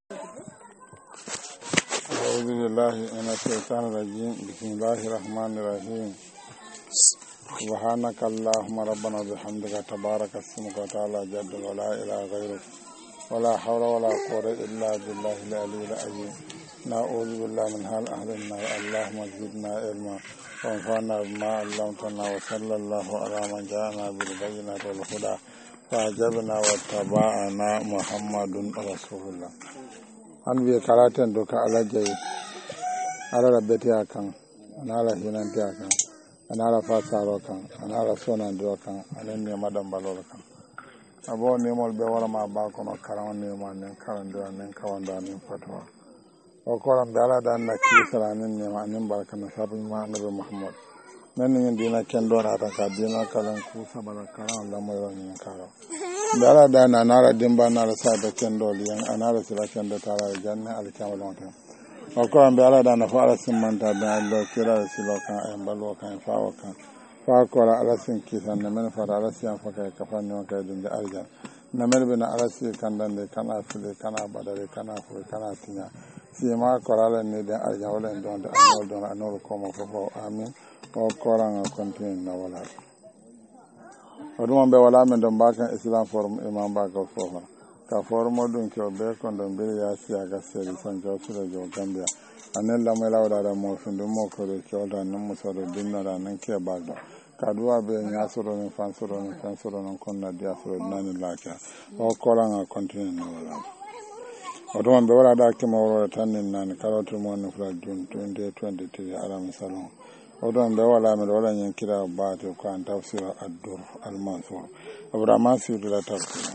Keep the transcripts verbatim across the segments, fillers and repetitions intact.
أعوذ بالله من الشيطان الرجيم بسم الله الرحمن الرحيم سبحانك اللهم ربنا وبحمدك تبارك اسمك وتعالى جد ولا إله غيرك ولا حول ولا قوة إلا بالله العلي العظيم نعوذ بالله من حال أهل النار اللهم زدنا علما وانفعنا بما علمتنا وصلى الله على من جاءنا بالبينات والهدى فأجبنا واتبعنا محمد رسول الله an wiye kalaten do ka ala jayi ala beti akan anala hinanti akan anala fasaro kan anala sonandiro kan anen ne madam balolo kan abo ne mol be wala ma ba kono karan ne ma nen karan do nen kawanda nen fatwa o ko ran dala dan na kisara nen ne ma nen baraka na sabu ma nabi muhammad nan ne dina ken do na ta ka dina kalan ku sabara karan la mo yo nen karo dala da na nara dimba nara sa da kendo liyan anara sira kendo tara janna alkamala ta o ko ambe ala da na fara simanta da Allah kira silo kan ay balwo kan fawo kan fa ko ala sin kisan na men fara ala siyan fa kai kafan ne kai din da aljan na men bina ala si kan dan de kana fili kana badare kana fu kana tinya si ma ko ala ne da aljan wala don da anol don anol ko mo fo amin o ko ran continue na wala oduma be wala men don bakan islam forum imam baka fofa ka forum dun ke be kon don be ya siya ga seri son jo sura jo gambia anen la mela wala da mo fundu mo ko de ko da nan mo so do dinna da nan ke bagda ka duwa be nya soro ni fan soro ni fan soro non kon na dia soro nan la ka o ko la nga continue na wala oduma be wala da ke mo wala tan nan karotu mo no fra jun twenty twenty-three ala misalon odon be wala me wala nyen kira baate ko an tafsir ad-dur al-mansur abrama sirra tafsir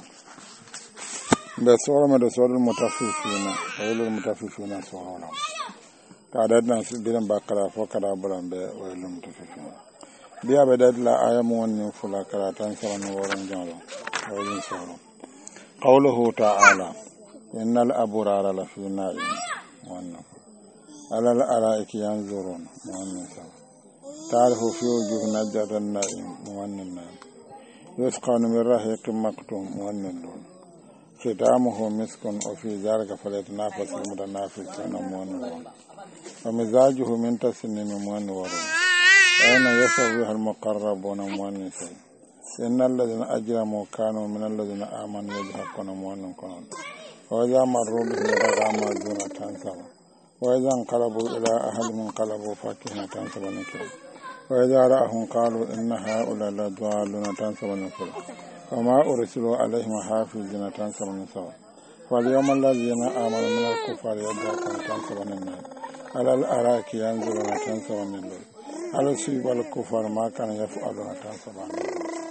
be soro me do soro mutaffifina wala mutaffifina soro ka dadna bidan bakara fo kada buran be wala mutaffifina biya be dadla ayamu wonni fula karatan soro woron jalo wala soro qawluhu ta'ala innal abrara la fi na'im wannan alal araiki yanzurun wannan soro تعرف في وجوه نجرة النائم مونن يسقون من رحيق مختوم مونن ختامه مسك وفي ذلك فليتنافس المتنافسون مونن ومزاجه من تسنيم مونن أين يسويها المقربون مونن إن الذين أجرموا كانوا من الذين آمنوا يضحكون مونن كنون وإذا مروا به رغما دون تنسوا وإذا انقلبوا إلى أهلهم انقلبوا فاكهين تنسوا نكرا وإذا رأهم قالوا إن هؤلاء لضالون تنسوا نكرا وما أرسلوا عليهم حافظين تنسوا نسوا فاليوم الذين آمنوا من الكفار يضحكون تنسوا النار على الأراك ينزلون تنسوا النار على سيب الكفار ما كان يفعلون تنسوا النار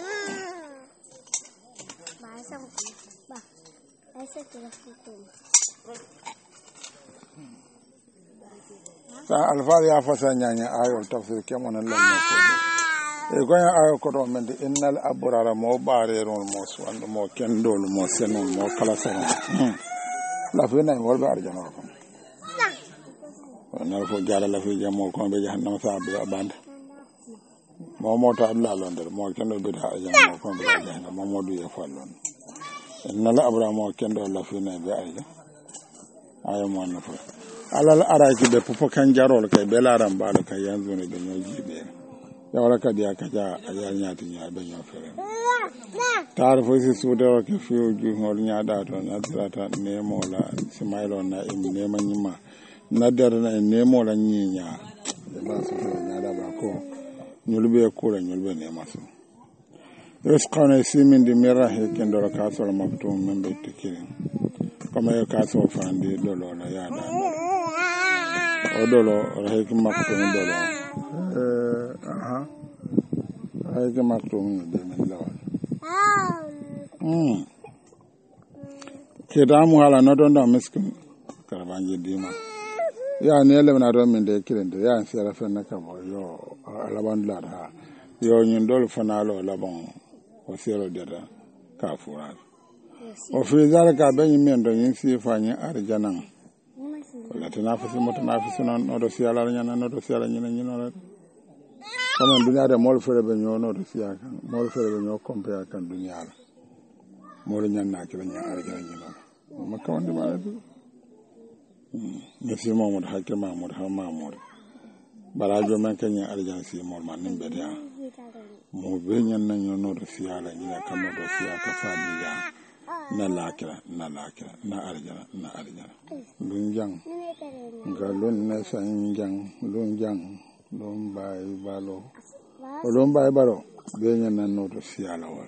alfar ya fasa nyanya ayol tafsir kemo nan lamma ko e goya ayo ko do men innal abrara mo bareron mo suwan mo kendol mo senon mo kala sen la fe nay wol ba arjana ko na fo jala la fe jamo ko be jahannama sa be abanda mo mo ta Allah londer mo kendol be ta arjana ko be jahannama mo mo du ya fallon innal abrara mo kendol la fe nay be ayja ayo mo na fo alal araki be fufo kan jarol kay be laram balo kay yanzu ne be nyoji be ya wala ka dia ka ja ya nyaati nya be nyo fere tar fo si sudo ke fiu ju hol nya da to na drata ne mola simailo na im ne manyima na dar na ne mola nyinya be ba so nya da ba ko nyulbe ko la nyulbe ne maso yusqana simin di mirahi ken do ka so maktum men be tikire kama ka so fandi dolo la ya da odolo rahiki makto ndolo eh aha rahiki makto de men lawa mm kedamu hala no don da miskin karabanje dima ya ne le na do min de kirende ya sera fe na ka mo yo alaban la ha yo nyin dol fanalo labon o sero deda ka fura o fi zalika ben min do yin si fanya arjanan la tanafisi mutanafisi non no do siala nyana no do siala nyina nyina la kama dunya de mol fere be nyono do siya kan mol fere be nyo compare kan dunya la mol nyanna ki la nya arjana nyina makka wonde ba Monsieur Mahmoud Hakim Mahmoud ha Mahmoud barajo men kanya arjansi mol man nimbe dia mo be nyan na nyono do siala ni ka no do siya ka fadiya na lakira na lakira na arjana na arjana lunjang galon na sanjang lunjang lum bay balo lum bay balo be nyan na no do siala wal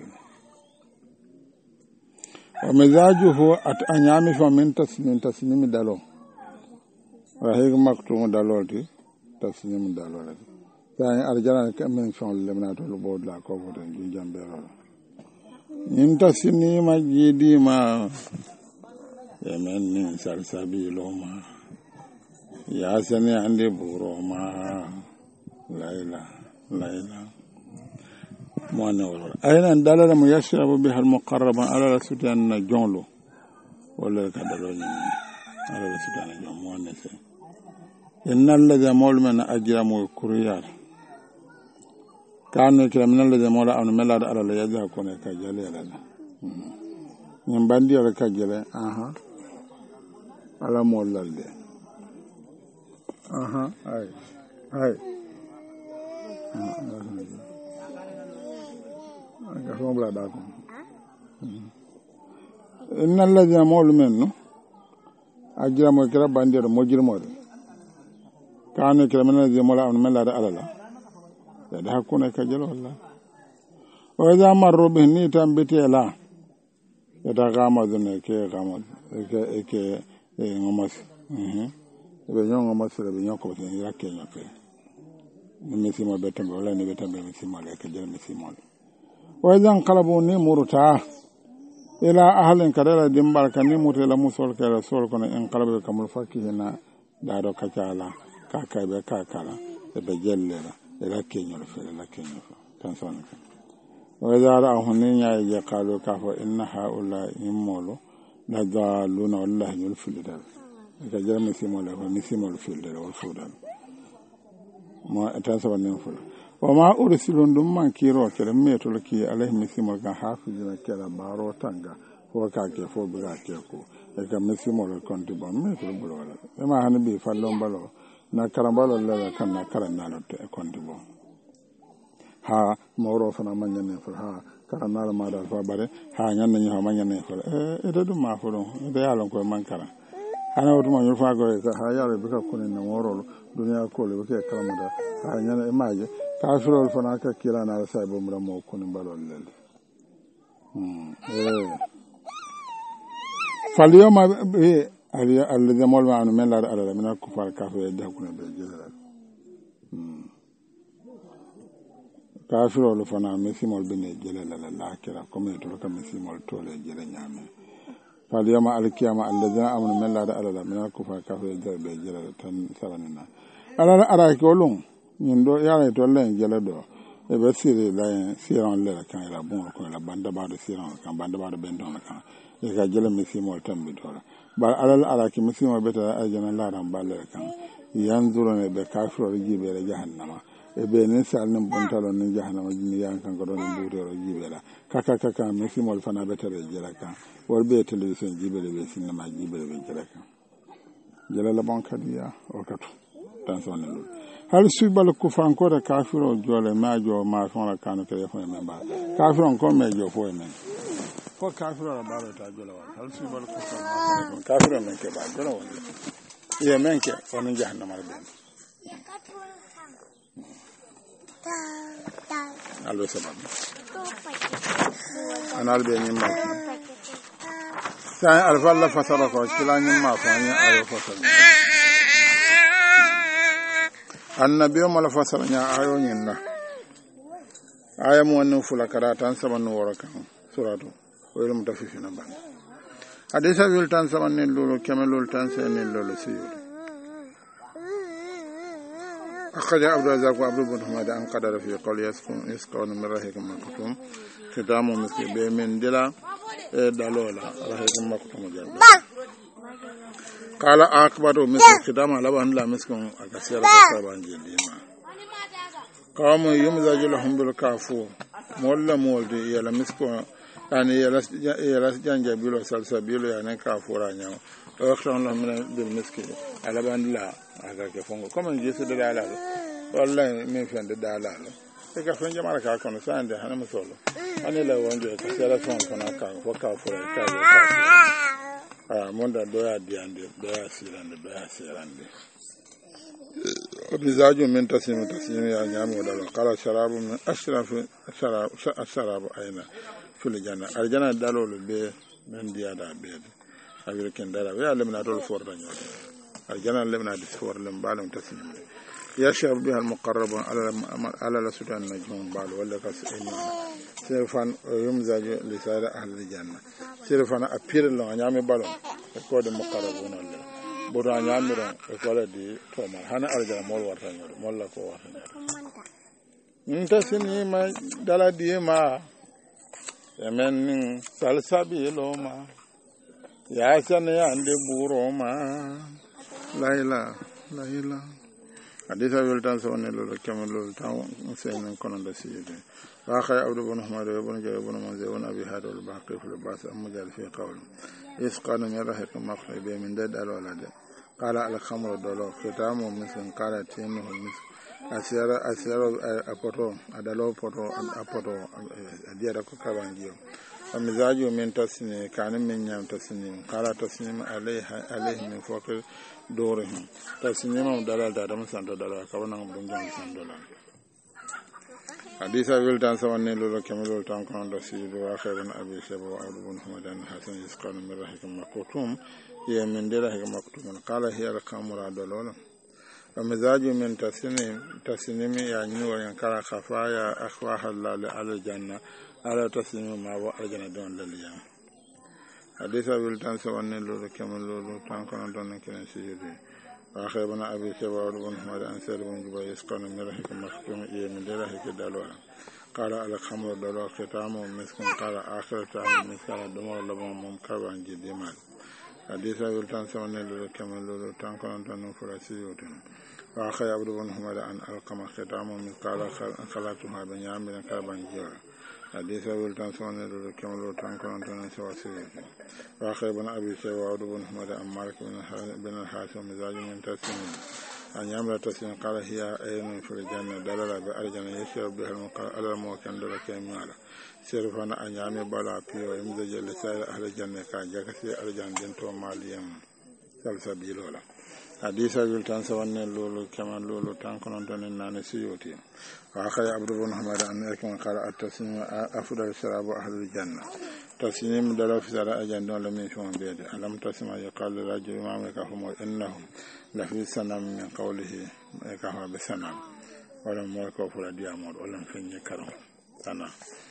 wa mizajuhu at anyami fa min tasnim tasnim dalo wa hig maktum dalolti tasnim dalolti sai arjana ka men son lemna to lo bodla ko boden ju jambe ro nin tasni ma jidi ma yemen nin salsabi lo ma ya sani ande buro ma laila laila موانور أين دلالة ميسر بها المقرب على السودان جونلو ولا كدلوني على السودان جون موانس إن الذي مول من أجرم وكريار كان كلام الذي مول أن ملاد على اليد كونه كجلي لنا من بندي على كجلي أها على مول للد أها هاي هاي إن الذين مول منه أجرموا كلا باندير مجرموا كانوا كلا من الذين مول أن ملا على لا يدهكون كجلو الله وإذا مروا به نيتان بتيلا يتغامزون كي غامز كي كي غمس بينهم غمس بينهم كوتين يراكي يراكي نمسيما بيتم ولا نبيتم بمسيما لك جل مسيما وإذا انقلبوا نمرتا إلى أهل كريرا دمبال كنمرت إلى موسول كريرا سول كنا انقلبوا كمل فكيهنا دارو كجالا كاكايبا كاكالا بجللا إلى كينيو فيل إلى كينيو تنسون وإذا رأوا نيا يقالوا كافو إن هؤلاء يمولو لضالون والله يلفل دال كجل مسيما له مسيما الفيل دال والفودال ما تنسون نفل وما أرسلون دمان كيرو كلام ميتول كي عليه مسيمول كان حافظنا كلا بارو تانغا فو كاكي فو بغا كيكو إذا مسيمول كنت بام ميتول بلولا إما هنبي فلون بلو نا كلام بلو لا كان نا كلام نالو كنت بام ها مورو فنا من ينفر ها كلام نالو ما دار فبره ها ينن يها من ينفر إيه إذا دم ما فرون إذا يالون كوي من كلام أنا أقول ما يرفع كوي ها يالو بكا كوني نمورو دنيا كولي بكا كلام ده ها ينن إماجي kafirol fana ka kila na ala saibo mura mo kunin balol lele falyoma be aliya alladhi mol ma anu men la ala min al kufar kafir da kunin be jela kafirol fana mesimol be ne jela la la kira comme to ka mesimol to le jela nyame falyoma alkiyama alladhi amanu men la ala min al kufar kafir da be jela tan salanina ala ara ko long Nindo yale to len jele do e be sire la siran le kan la bon ko la banda ba do siran kan banda ba do bendon kan e ga jele misimo tambi do ba alal ala ki misimo beta ajana la ran balle kan yanzuro ne be kafiro jibe la jahannama e be ne sal ne bontalo ne jahannama jini yan kan ko do ne butoro jibe la kaka kaka misimo fana beta le jele kan wor be television jibe le be sinema jibe le be jele kan jele la bon kadiya o katu tan sonne hal subal ku franco de kafiro jole majo ma fon la kanu telephone men ba kafiro ko mejo fo men ko kafiro la baro ta jole wa hal subal ku franco kafiro men ke ba jole wa ye men ke on jahannama ben allo sabab anal be ni ma sai alfa la fasara ko kilani ma fa ni ayo fasara annabi o mala fasara nya ayo nyinna aya mo wonno fula karatan sama no woro kan suratu o yelum tafifina ban hadisa wil tan sama nen lolo kemelol tan sen nen lolo siyo akhraja abdul razak wa abdul muhammad an qadara fi qawli yasqun yasqun min rahikum maktum khidamu miski be men dila e dalola rahikum maktum jabba قال أكبر مثل خدام على بان لا مسكن أكثر كتابان جديما قام يمزج لهم بالكافو مولا مولد يلا مسكن يعني يلا يلا جانجا بيلو سلسبيلو يعني كافورا نيو ويختار لهم من بالمسكين على بان لا هذا كفون كما يجلس دلاله والله من فين دلاله ka fen jamara ka kono sande hana musolo ani la wonje ka sala fon kana ka ko ka fo ka ka ah monda do ya diande do ya sirande do ya sirande ومزاج من تسليم تسليم يا نعم ولا قال شراب من أشرف شراب الشراب أين في الجنة الجنة دالول بي من ديادا بيد أبيركن دالا ويعلمنا دول فور دنيا الجنة لمنا دسفور لم بالهم تسليم يشرب بها المقربون على على لسودان نجم بال ولا كاس سيرفان يمزاج لسائر أهل الجنة سيرفان أبير لهم نعم بالهم كود المقربون الله bodo nyamiro e kola di toma hana arja mol warta nyoro molla ko warta nyoro nta sini ma dala di ma yemen salsabi lo ma ya sane ande buro ma laila laila hadisa wel tan so ne lo kemal lo tan sen kono da sidi wa khay abdu bin ahmad ibn jarir ibn manzil ibn abi hadal baqi fil bas am jal fi qawl يسقى من رحك مخرب من دد الولد قال الخمر دولو ختام مثل قال تيمه مثل أسير أسير أبطو أدلو بطو أبطو أدير كوكبانجيو ومزاج من تسني كان من يوم تسني قال تسنيم عليه عليه من فوق دورهم تسنيم دلال دارم سنتو دلال كونا بنجان سنتو حديث أبي التان سواني لولا كمل التان كان رسيد وآخر أبي شباب وعبد بن حمدان حسن يسقى من رحك مكتوم هي من درحك مكتوم قال هي الخمر دلولا ومزاج من تسنيم تسنيم يعني وينكر خفايا أخواه الله على الجنة على تسنيم ما هو الجنة دون لليام حديث أبي التان سواني لولا كمل التان كان دون كنسيد وآخر ابن أبي شباب بن حمد أن سير بن جبير يسقى من رحك مختوم إيه من درحك دلولا قال على خمر دلولا ختامه مسكن قال آخر تعالى مسكن دمر لبن ممكبا جدي مال حديث أبي التان سواني لولا كمل لولا تان كان دون فرسيوتن وآخر عبد بن حمد أن ألقم ختامه من قال خلاتها بن يامر كابا جيرا حديث أبي التان سواني لولا كمل لولا تان كان دون فرسيوتن وآخر ابن أبي شيبة وعبد بن حمد أن مالك بن الحاسم مزاج من تسليم أن يعمل تسليم قال هي أين في الجنة دلالة بأرجنة يشرب بها المقال على الموكن دولة كيميالا سيرفانا أن يعمل بلا فيه ويمزج لسائر أهل الجنة كان جاكسي أرجان جنتو ماليم سلسبيلولا حديث أبي التان سواني لولو كمان لولو تانكنا تنين سيوتي وآخر عبد بن حمد أن يكون قال التسليم أفضل شراب أهل الجنة تسليم دلو في سراء جندون لم يشون بيده ألم تسمع يقال لرجل إمامك هم إنهم لفي سنم من قوله كهو بسنم ولم يكن فردي أمور ولم فني كرم سنم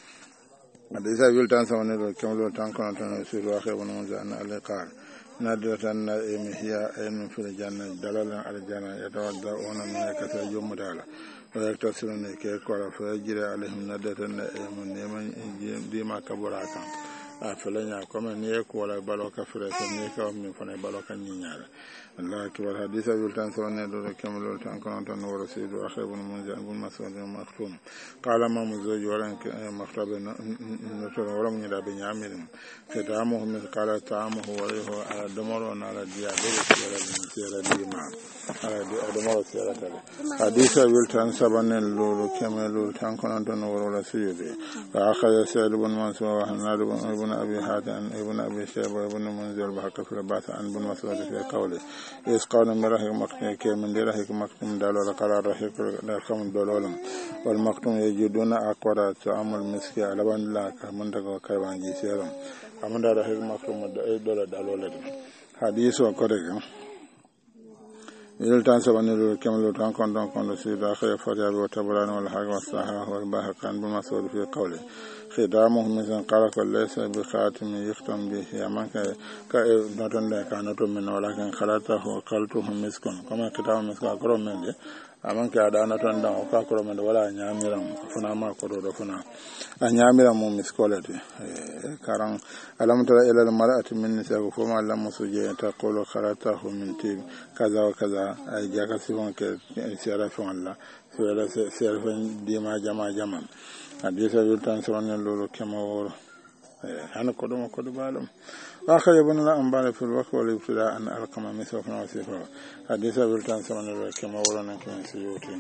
حديث أبي التان سواني لولو كملو تانكنا تنسير وآخر بن منزع أن الله قال نادرة النائم هي أين في الجنة دلالا على الجنة يتوضعون من كثير يوم دالا ويكتسرون كيكورا فيجري عليهم نادرة النائم نيمان ديما كبراتا أفلنيا كما نيكو ولا بلوكا فريسا نيكا ومن فني بلوكا نينيالا الله أكبر حديث أبي التان سواني لولو كملو تانكنا تنو ورسيد وآخر بن منزع بن مسعود مختوم قال ما مزوج ولن مختوم نتر ولم يدع بنيامر ختامه مثل قال طعامه وريه على دمر على ديابير سيرة ديما على دمر سيرة حديث أبي التان سواني لولو كملو تانكنا تنو ورسيد وآخر سيد بن منصور وحناد بن أبي حاتم ابن أبي شيبة ابن منزل بحق في الباس عن بن مسعود في قوله يسقون من رحك مكتوم كي من دي رحك مكتوم دالو لقال رحك لكم دولولم والمكتوم يجدون أقوى تعمل مسكي على بان الله كمن تقوى كيبان جيسيرم أمن دا رحك مكتوم دولو دالو لدم حديث وكوريك يلتان سباني لو كملو تان كون كون سيد اخر فريا وتبران والحق والصحاح والبهقان بمسعود في قوله ختامه مثل قال ليس بخاتم يختم به يمان كا نتون كانت من ولكن خلاته قلته مسكن كما ختام مسكن كرو من دي aman ka da na tan da o ka ko men wala nyaamiram funa ma ko do funa a nyaamiram mo miskolati karan alam tara ila al mar'ati min nisa ko ma lam musuje ta qulu kharatahu min tib kaza wa kaza ay jaka sibon ke sira fi wala sira sira di ma jama jama hadisa bil tan sawan lolo kema woro han ko do ko do balum واخر ابن الانبار في الوقت والابتداء ان القم مثل وصفه حديث بالتان سمن كما ورنا كان سيوتين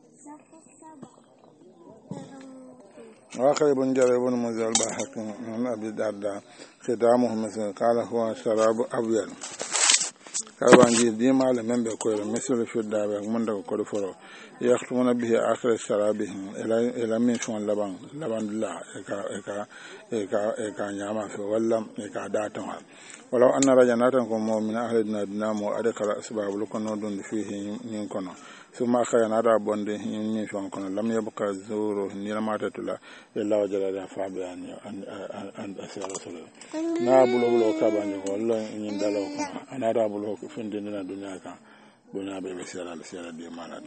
واخر ابن جرير بن مزال الباحق من ابي الدرداء ختامه مثل قال هو شراب ابيض كابانجي دي مال من بكور مثل في الدابة من دك كور فرو يختمون به آخر شرابهم إلى إلى من شون لبان لبان لا إكا إكا إكا إكا نعمة في ولا إكا داتهم ولو أن رجعناتكم من أهل الدنيا مو أدخل أسباب لكم نودون فيه ينكون ثم أخينا رابون ده يمين شون كون لم يبقى زوره نيرما تطلع إلا وجل فابي أن أن أن أسير رسوله نابلو بلو كابانجي والله إن دلوا أنا رابلو فندنا الدنيا كان دنيا بيسير السير دي مالنا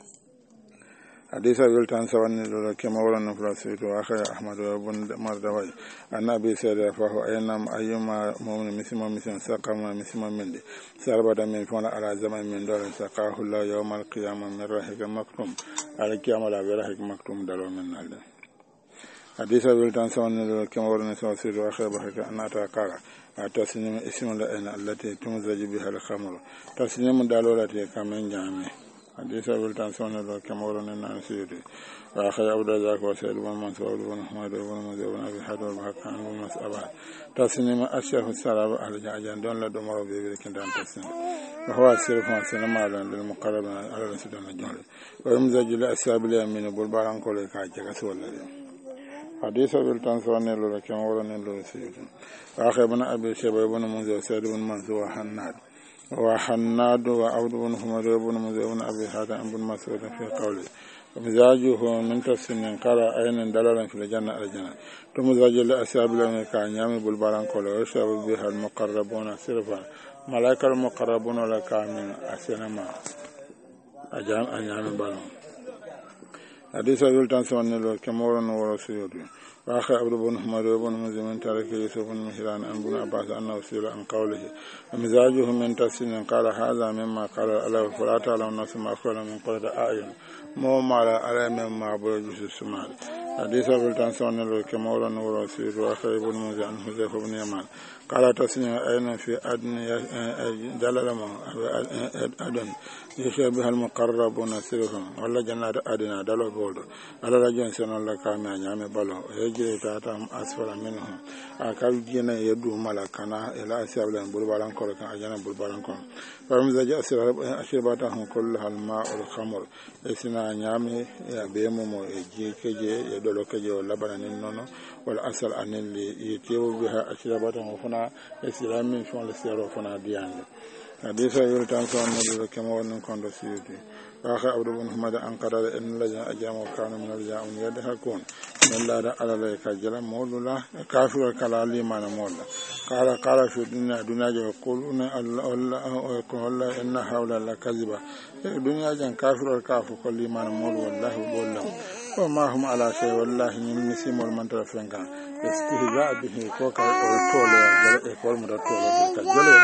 حديث بلتان سواني لولا كما ورنا فلسفة وآخر أحمد بن مردوي أن أبي سيد فهو أينام أيما مؤمن مسلم مسلم سقام مسلم من دي سربدا من فونا على زمن من دول سقاه الله يوم القيامة من رحك مكتوم على القيامة لا برحك مكتوم دلو من نالد حديث بلتان سواني لولا كما ورنا فلسفة وآخر بحك أن أتاقال تسنيم اسم لأن التي تمزج بها الخمر تسنيم دالولة كمن جامع حديث بلتان سواني لولا كما ورنا نانسيري وآخر أبو ذاك وسيد بن منصور بن حماد بن مزيد بن أبي حاتم البحق عن بن مسأبات تسنيم أشرف السلام أهل جعجان دون لدمر بيبي كندان تسنيم وهو السيرف سينما للمقرب على السودان الجهري ويمزج لأساب اليمين بالباران كولي كاجة كسولا حديث بلتان سواني لولا كما ورنا لولا سيدي وآخر بن أبي شيبة بن منذر سيد بن منصور وحناد وحناد وعبد بن حمد بن منذر بن أبي حاتم بن مسعود في قوله ومزاجه من تسنين قال أين دلال في الجنة الجنة تمزاج لأساب لهم كأنيام بالباران كله ويشرب بها المقربون صرفا ملائكة المقربون لك من أسنما أجام أنيام بالون حديث بلتان سواني لو كمورن ورسيوتي وآخر عبد بن حمد بن مزمن تارك يوسف بن مهران أن بن عباس أنه سئل عن قوله ومزاجه من تسنين قال هذا مما قال الله فلا تعلم نفس ما أخبر من قرة أعين مو مال على مما برجس السمال حديث بلتان سواني لو كمورن ورسيوتي وآخر ابن مزمن عن حذيفة بن يمان قال تسنين أين في أدن دلال ما أدن يشبه المقربون سرهم ولا جنات أدنى دلو بولد على رجل سنة لك ما نعم بلو يجري تاتهم أسفل منهم أكاد جنا يدو ملكنا إلى أسياب لهم بلبالان كولكا أجانا بلبالان كون فمزاج أشرباتهم كلها الماء والخمر إسنا نعمي يبيمو يجي كجي يدلو كجي ولبنا ننونو والأصل أن اللي يتيبوا بها أشرباتهم فنا إسلامي فنا لسيرو فنا ديان حديث يلتان سواني كما ورنا كوندو سيوتي وآخر عبد بن حمد أن قرر إن الذين أجاموا كانوا من الرجاء يضحكون من لا على ذلك جل مولا كافر كلالي ما مولا قال قال في الدنيا دنيا يقولون الله الله ويقول الله إن هؤلاء لكذبة الدنيا جن كافر الكافر كل ما مولا والله بولا وما هم على شيء والله من مسيم والمنتر فنكا استهزاء به كوكا وطولة يقول مدطولة كجلة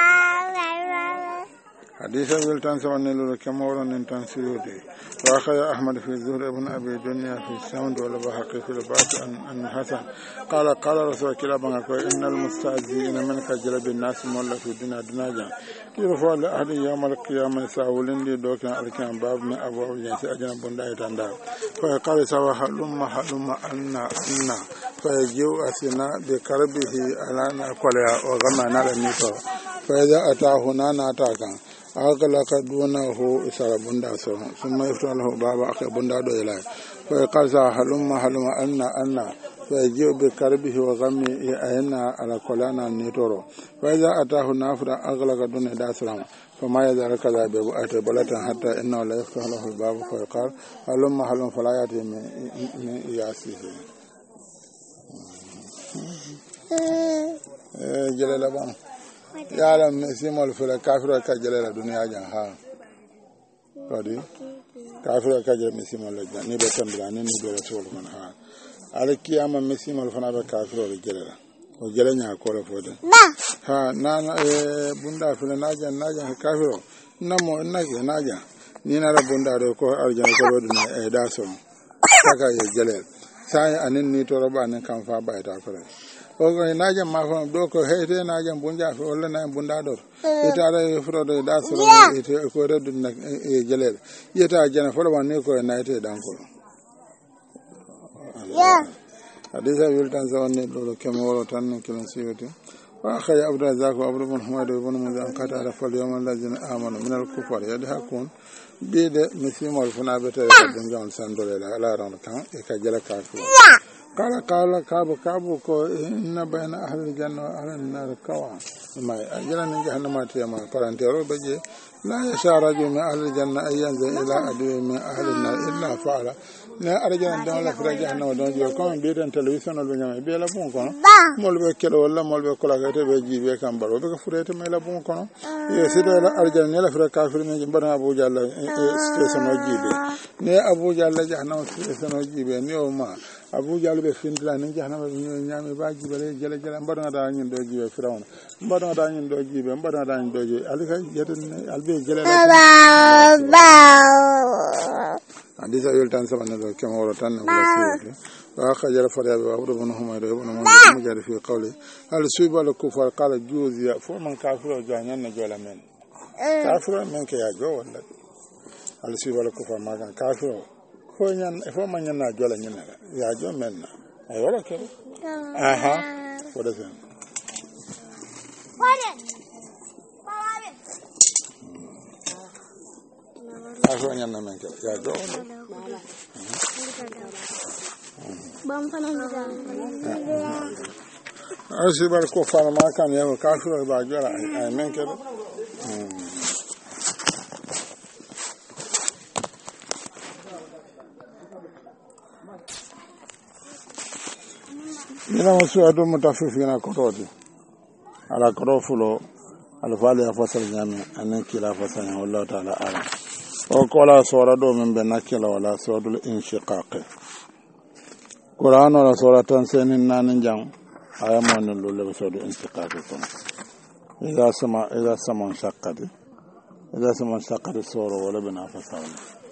حديث بلتان سواني لولا كما ورنا ننتان سيوتي وآخر أحمد في الزهر ابن أبي دنيا في الساوند والبحقي في الباس أن حسن قال قال رسول كلا بانكو إن المستعزين من كجل بالناس مولا في الدنيا دناجا يرفع لأهل يوم القيامة ساولين لي دوكنا الكيان باب من أبواب جنسي أجنب بنداي تندا فقال سوا حلما حلما أنا أنا فيجيو أسنا بكربه ألانا قليا وغما نال ميتو فإذا أتاه نانا أتاكا أغلق دونه إسر بندا سوهم ثم يفتح له بابا أخي بندا دو إلهي فيقال سوا حلما حلما أنا أنا فيجيو بكربه وغمي أهنا على قلانا نيتورو فإذا أتاه نافرا أغلق دونه داسرام فما يزال كذا بأتي بلتا حتى إنه لا يفتح له الباب فيقال حلما حلما فلا يأتي من إياسيه جلال بان يعلم سيمول فلا كافر كجلال الدنيا جان ها قدي كافر كجلال مسيمول جان ني بتمبلا ني برسول من ها على كيامه مسيمول فنا بكافر الجلال وجلال نيا كولا فودا ها نانا بوندا فلا ناجا ناجا كافر نمو ناجا ناجا ni na rabunda do ko arjana ko duna e daso saka ye jelel sai anin ni to roba ne kan fa ba ta fara o ko naajam ma fo do ko heyte naajam bunja fo wala na bunda do ita da fro do da so ite ko redu nak e jelebe yeta jana fo ba ne ko na ite dan ko ya hadisa wiltan sa wonne do kemo woro tan kilan siwete wa khaya abdu razak wa abdu bin humayd ibn muzan qata ala fal yawm allazina amanu min al kufar yadhakun bide misimol funa bete dum jon sandole la ala ron kan e ka jala ka fu kala kala kabu kabu ko inna bayna ahli janna wa ahli nar kawa ma ajala ni jahannama tiyama parantero beje la yasharaju min ahli janna ayyan ila adu min ahli nar illa fa'ala ne arjana don la fra jahannama don jo ko be den television lo nyama be la bon kono mol be kelo wala mol be kola gate be jibe kam baro be ko furete me la bon kono ye sido la arjana la fra kafir me jambana abu jalla station o jibe ne abu jalla jahannama station o jibe ne o ma abu jalla be findla ne jahannama nyame ba jibe le jala jala mbada da nyin do jibe firawna mbada da nyin do jibe mbada da nyin do jibe alika yeden albe jala hadisa yultan sabana do kemo woro tan wala siwde wa khajara fariyabe wa abdu bin humayr ibn mujahid fi qawli hal suba al kufar qala juziya fo man kafiro janyan na jola men kafiro men ke ya jo wala hal suba al kufar ma kan kafiro fo nyan fo man nyan na jola nyen na ya jo men na ay wala ke aha fo da sen Aku nyan na men ke ya jo bam fana asi bar ko fana ma kan ya ka shura ba jara ay men ke ina wasu ado mutafifina kototi ala korofulo ala fali afasal nyame anen kila afasal nyame wallahu ta'ala ala o kola sora do men be nakila wala sodul inshiqaq Qur'an wala sura tan senin nanin jang aya mon lu le sodu inshiqaq ko ida sama ida sama shaqqati ida sama shaqqati sura wala bina fasal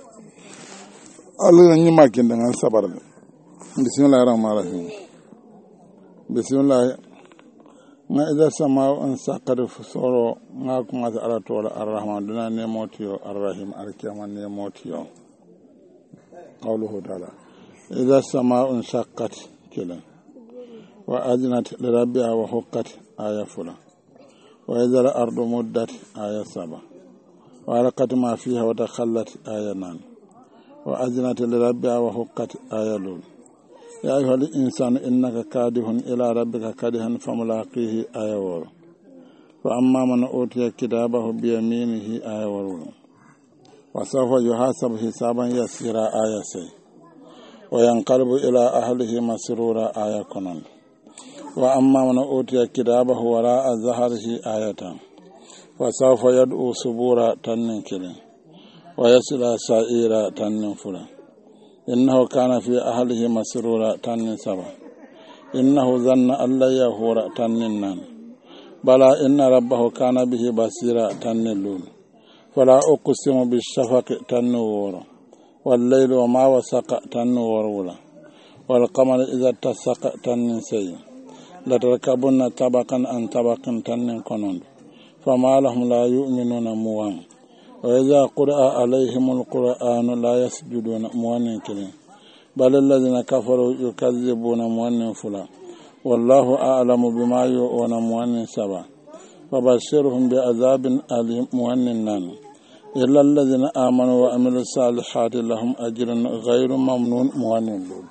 Allah ni makin dangan sabar bismillahir rahmanir rahim bismillah nga ida sama an shaqqati sura nga kuma ala to ar-rahman duna ne motiyo ar-rahim al-kiyama ne motiyo qawluhu ta'ala إذا السماء انشقت كلا وأذنت لربها وحقت آية فلا وإذا الأرض مدت آية سبع وألقت ما فيها وتخلت آية نان وأذنت لربها وحقت آية لول يا أيها الإنسان إنك كادح إلى ربك كادحا فملاقيه آية ور فأما من أوتي كتابه بيمينه آية ور وسوف يحاسب حسابا يسيرا آية سي وينقلب إلى أهله مسرورا آية كنن وأما من أوتي كتابه وراء ظهره آية وسوف يدعو سبورا تنكل ويصل سائرا تنفلا إنه كان في أهله مسرورا تنسبا إنه ظن أن لا يهور تننن بلى إن ربه كان به بصيرا تنلون فلا أقسم بالشفق تنور والليل وما وسق تنور ولا والقمر إذا اتسق تنسي لتركبن طبقا عن طبق تنن كنون فما لهم لا يؤمنون موان وإذا قرأ عليهم القرآن لا يسجدون موان كلين بل الذين كفروا يكذبون موان فلا والله أعلم بما يؤون موان سبا فبشرهم بعذاب أليم موان نان إلا الذين آمنوا وعملوا الصالحات لهم أجر غير ممنون موان لول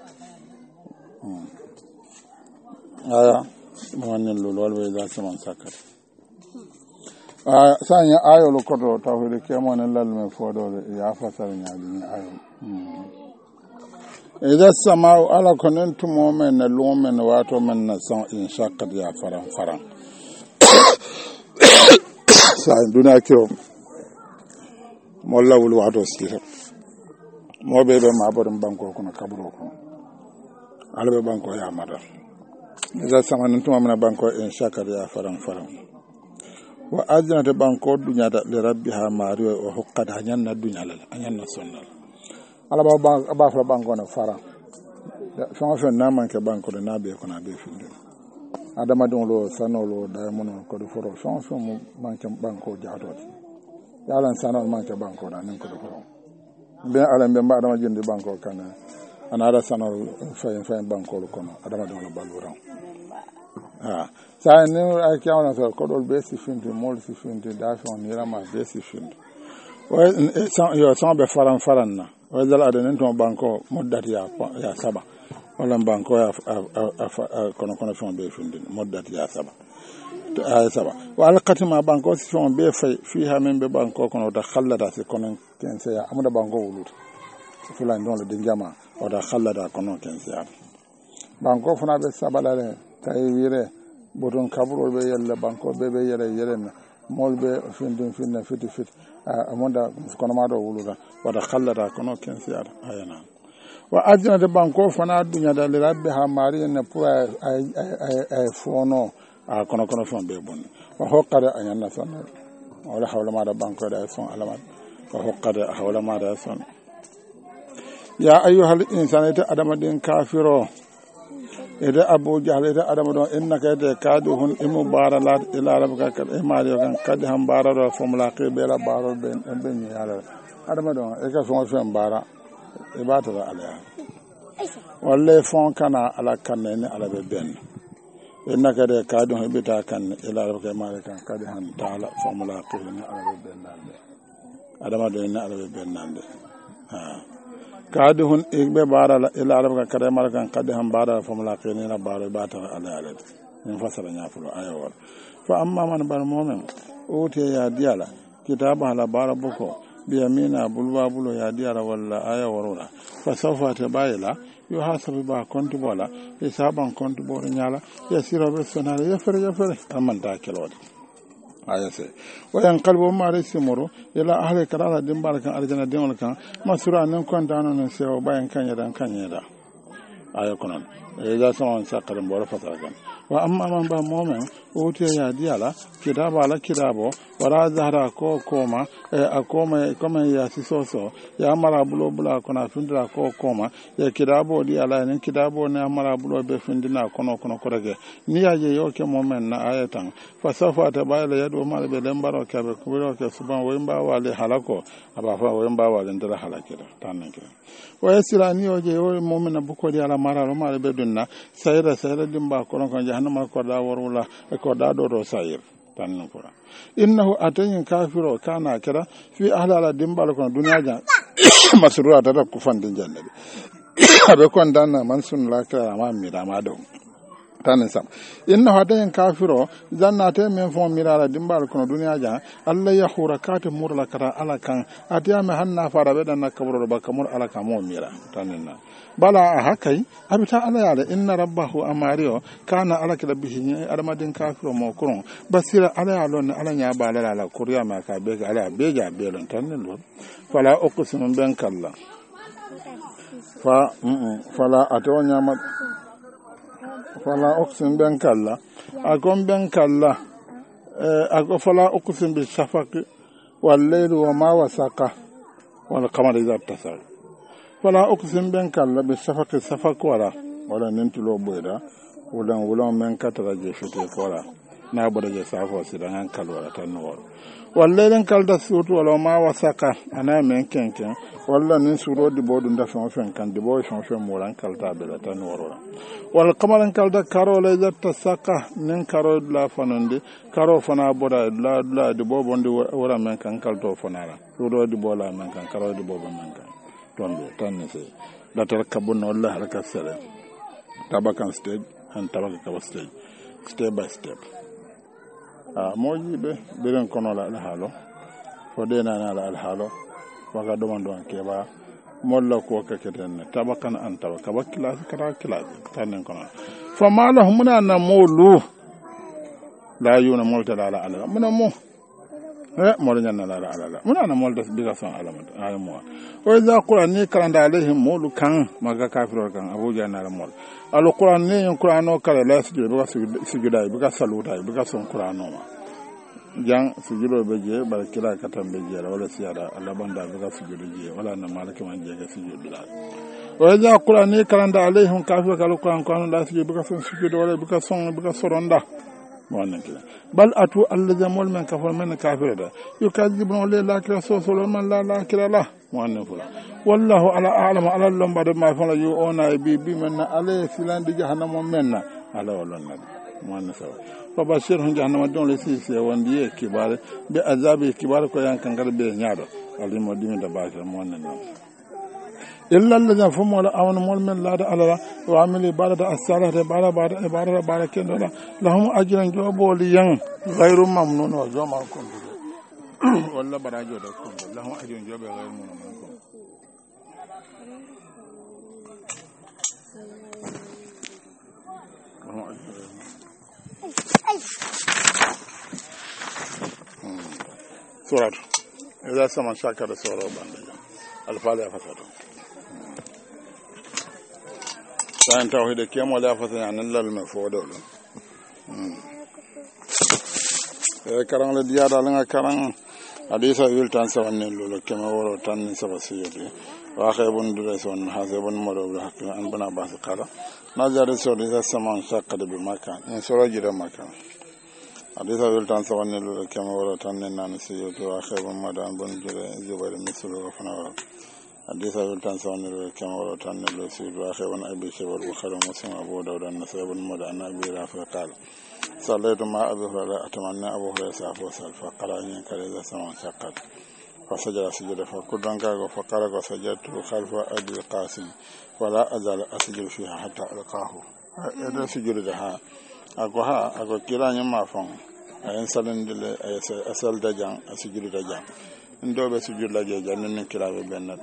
آية موان لول والوإذا سمن سكر sanya ayolu koto tawhid kemon lal me fodo ya fasal nyaali ayo ida samau ala konen tumo men na lumen wato men na son in shakkat ya faran faran sa duna kiro molla wul wato sira mo be be ma bodum banko kono kaburo ko ala be banko ya mada ida samanin tumo men banko in shakkat ya faran faran wa ajnata banko dunyata li rabbiha mariwa wa huqqat hanyanna dunyalal hanyanna sonnal ala ba ba ba fa banko na fara fama fe na man ke banko na be ko na be finde adama don lo sanolo da mono ko do foro son son mo manke banko jaatoti yalan sanol manke banko da nin ko do foro be alam be adama jindi banko kana anara sanol fayin fayin banko ko no adama don lo baluran ha sa ne ay kawna so ko do be si finde mol si finde da son ni rama be si finde o yo son be faran faran na o dal adan ton banko moddati ya ya saba wala banko ya kono kono fon be finde moddati ya saba ay saba wala katima banko si fon be fay fi ha men be banko kono da khallata si kono kense ya amuda banko wuluta fulan don le dinjama o da khallata kono kense ya banko fona be sabalale tay wire boton kaburo be yella banko be be yele yele mol be findin finna fiti fiti amonda kono ma do wuluta wada khallata kono kense ya ayana wa ajna de banko fana dunya da le rabbi ha mari ne pour ay ay ay fono a kono kono fon be bon wa hokkade anyanna son wala hawla ma da banko da son alamat wa hokkade hawla ma da son ya ayyuhal insanu ta adama din kafiro ida abu jahl ida adama don innaka de kaduhun imu baralat ila rabbika kad imari kan kad ham bararo formula ke bela baro ben ben yala adama don e ka son fen bara e bata da ala walle fon kana ala kanne ne ala be ben innaka de kaduhun bita kan ila rabbika imari kan kad ham taala formula ke ne ala be ben nande adama don ne ala be ben nande ha kadi hun igbe bara ila arabka kare markan kadi han bara famla kene na bara bata ala ala min fasara nya fulo ayawar fa amma man bar momen ote ya diala kitaba ala bara buko bi amina bulwa bulo ya diala walla ayawarura fa sawfa tabayla yo hasabi ba kontu bola hisaban kontu bo nyala ya sira be sonala ya fere ya fere amanta kelode ayase wayan qalbu ma resimoro ila ahli karala dimbal kan arjana dimol kan masura nan kontano nan sewo bayan kanya dan kanya da ayo konan e da son sakarin bor fasagan wa amma man ba momen ote ya diala kidaba la kidabo wara zahra ko koma e akoma koma ya sisoso ya mara bulo bula kona fundira ko koma ya kidabo diala ne kidabo ne mara bulo be fundina kono kono korage ni ya je yoke momen na ayatan fa safa ta bayla yado mal be lembaro ke be kubiro ke suban wimba wale halako aba fa wimba wale ndara halakira tanan kira wa yasirani oje o momen na buko diala mara ro mal be dunna sayra sayra dimba kono kono jahannama ko da warula ko da do do sayir tanan kura innahu atayin kafiro kana kira fi ahli ala dimbal kono duniya jan masrura ta ku fandin jannabi abe kon dan man sun la kira ma mi da ma do tanin sam inna hadayin kafiro jannate men fon mirala dimbal kono duniya jan alla ya hurakati murla kara ala kan atiya me hanna fara be dan nakaburo ba kamur ala kamo mira tanin na bala hakai abita ala yale inna rabbahu amariyo kana ala kila bihi armadin kafiro mo kuron basira ala yalon ala nya bala ala kuriya ma ka be ala be ja be lon tanin lo fala uqsimu ben kalla fa fala atonya ma fala uqsim ben kalla agon ben kalla ago fala uqsim bi shafaqi wal layli wa ma wasaqa wal qamari idha tasal fala uqsim ben kalla bi shafaqi safaq wala wala nintulo boyda wulan wulan men katara je fite wala na boda je safo sidan an kalwala tan wor wal layli kalda sutu wala ma wasaqa ana men kenken walla nin suro di bodu nda fon fen kan di boy fon fen moran kalta be la tan woro wal kamalan kalda karo le jatta saka nin karo la fanande karo fana boda la la di bobo ndi wora men kan kalto fanara suro di bola men kan karo di bobo men kan tondo tan ne se la tar kabun walla haraka sele tabakan stage and tabaka kaba stage step by step a moji be biren kono la halo fode na na la halo waka domando an keba molla ko kaketen tabakan an tabaka bakila kara kila tanen kono fa malahum muna na molu la yuna molta la ala muna mo eh molu nyanna la ala muna na molta biga son alamat ay mo o za qur'an ni karanda alaihim molu kan maga kafiro kan abuja na la mol al qur'an ni yon qur'ano kala la sujudu biga sujuda biga saluta biga son qur'ano ma jang sujudo beje bar kila katam beje wala siyada Allah banda biga sujudu je wala na malaka man je ga sujudu la وإذا قرأني كلام عليهم كافر قالوا قرآن قرآن لا سجد بك سجد ولا بك صون بك صرندا بل أتوا الذي مول من كفر من كافر ده يكذبون ولا لا كلا سوسول من لا لا كلا لا والله على أعلم على اللهم بعد ما فعل يؤونا بي بي من عليه فلان دي جهنم منا على ولا النبي مؤمن سوا فبشرهم جهنم دون لسيسي وندي كبار بعذاب كبار كيان كان غرب نيادو علي مودي من دباك مؤمن إلا الذين فهم ولا أون مول من لا على وعمل عبادة الصالحة عبادة عبادة عبادة كندلا لهم أجر جواب وليان غير ممنون وجوما كنت ولا براجو دكتور لهم أجر جواب غير ممنون سورة إذا سمع شاكر سورة بندجا الفالي فسادو سان توحيد كيم ولا فساد عن الله المفودو إيه كران لديار على كران حديث يلتان سوان لولو كما ورو تان سبسيدي واخي بن دريس ون حاسبن مولو بحق ان بنا باس قال نظر سورة إذا سمع شاكر بمكان إن سورة جدا مكان حديث يلتان سوان لولو كما ورو تان نان سيدي واخي بن مدان بن جبير مثل وفنا حديث يلتان سوان لولو كما ورو تان لولو سيدي واخي بن أبي شيبة البخاري ومسلم أبو داود النسائي بن مدان أبي رافع قال صليت مع أبي هريرة أتمنى أبو هريرة سافو سال فقال إن كان إذا سمع شاكر فسجد سجد فقدن كاغو فقرأ وسجدت خلف أبي القاسم ولا أزال أسجد فيها حتى ألقاه هذا سجد لها أكو ها أكو كلا نما فون أين سلند أسال دجان أسجد دجان ندو بسجد لجان نن كلا ببنات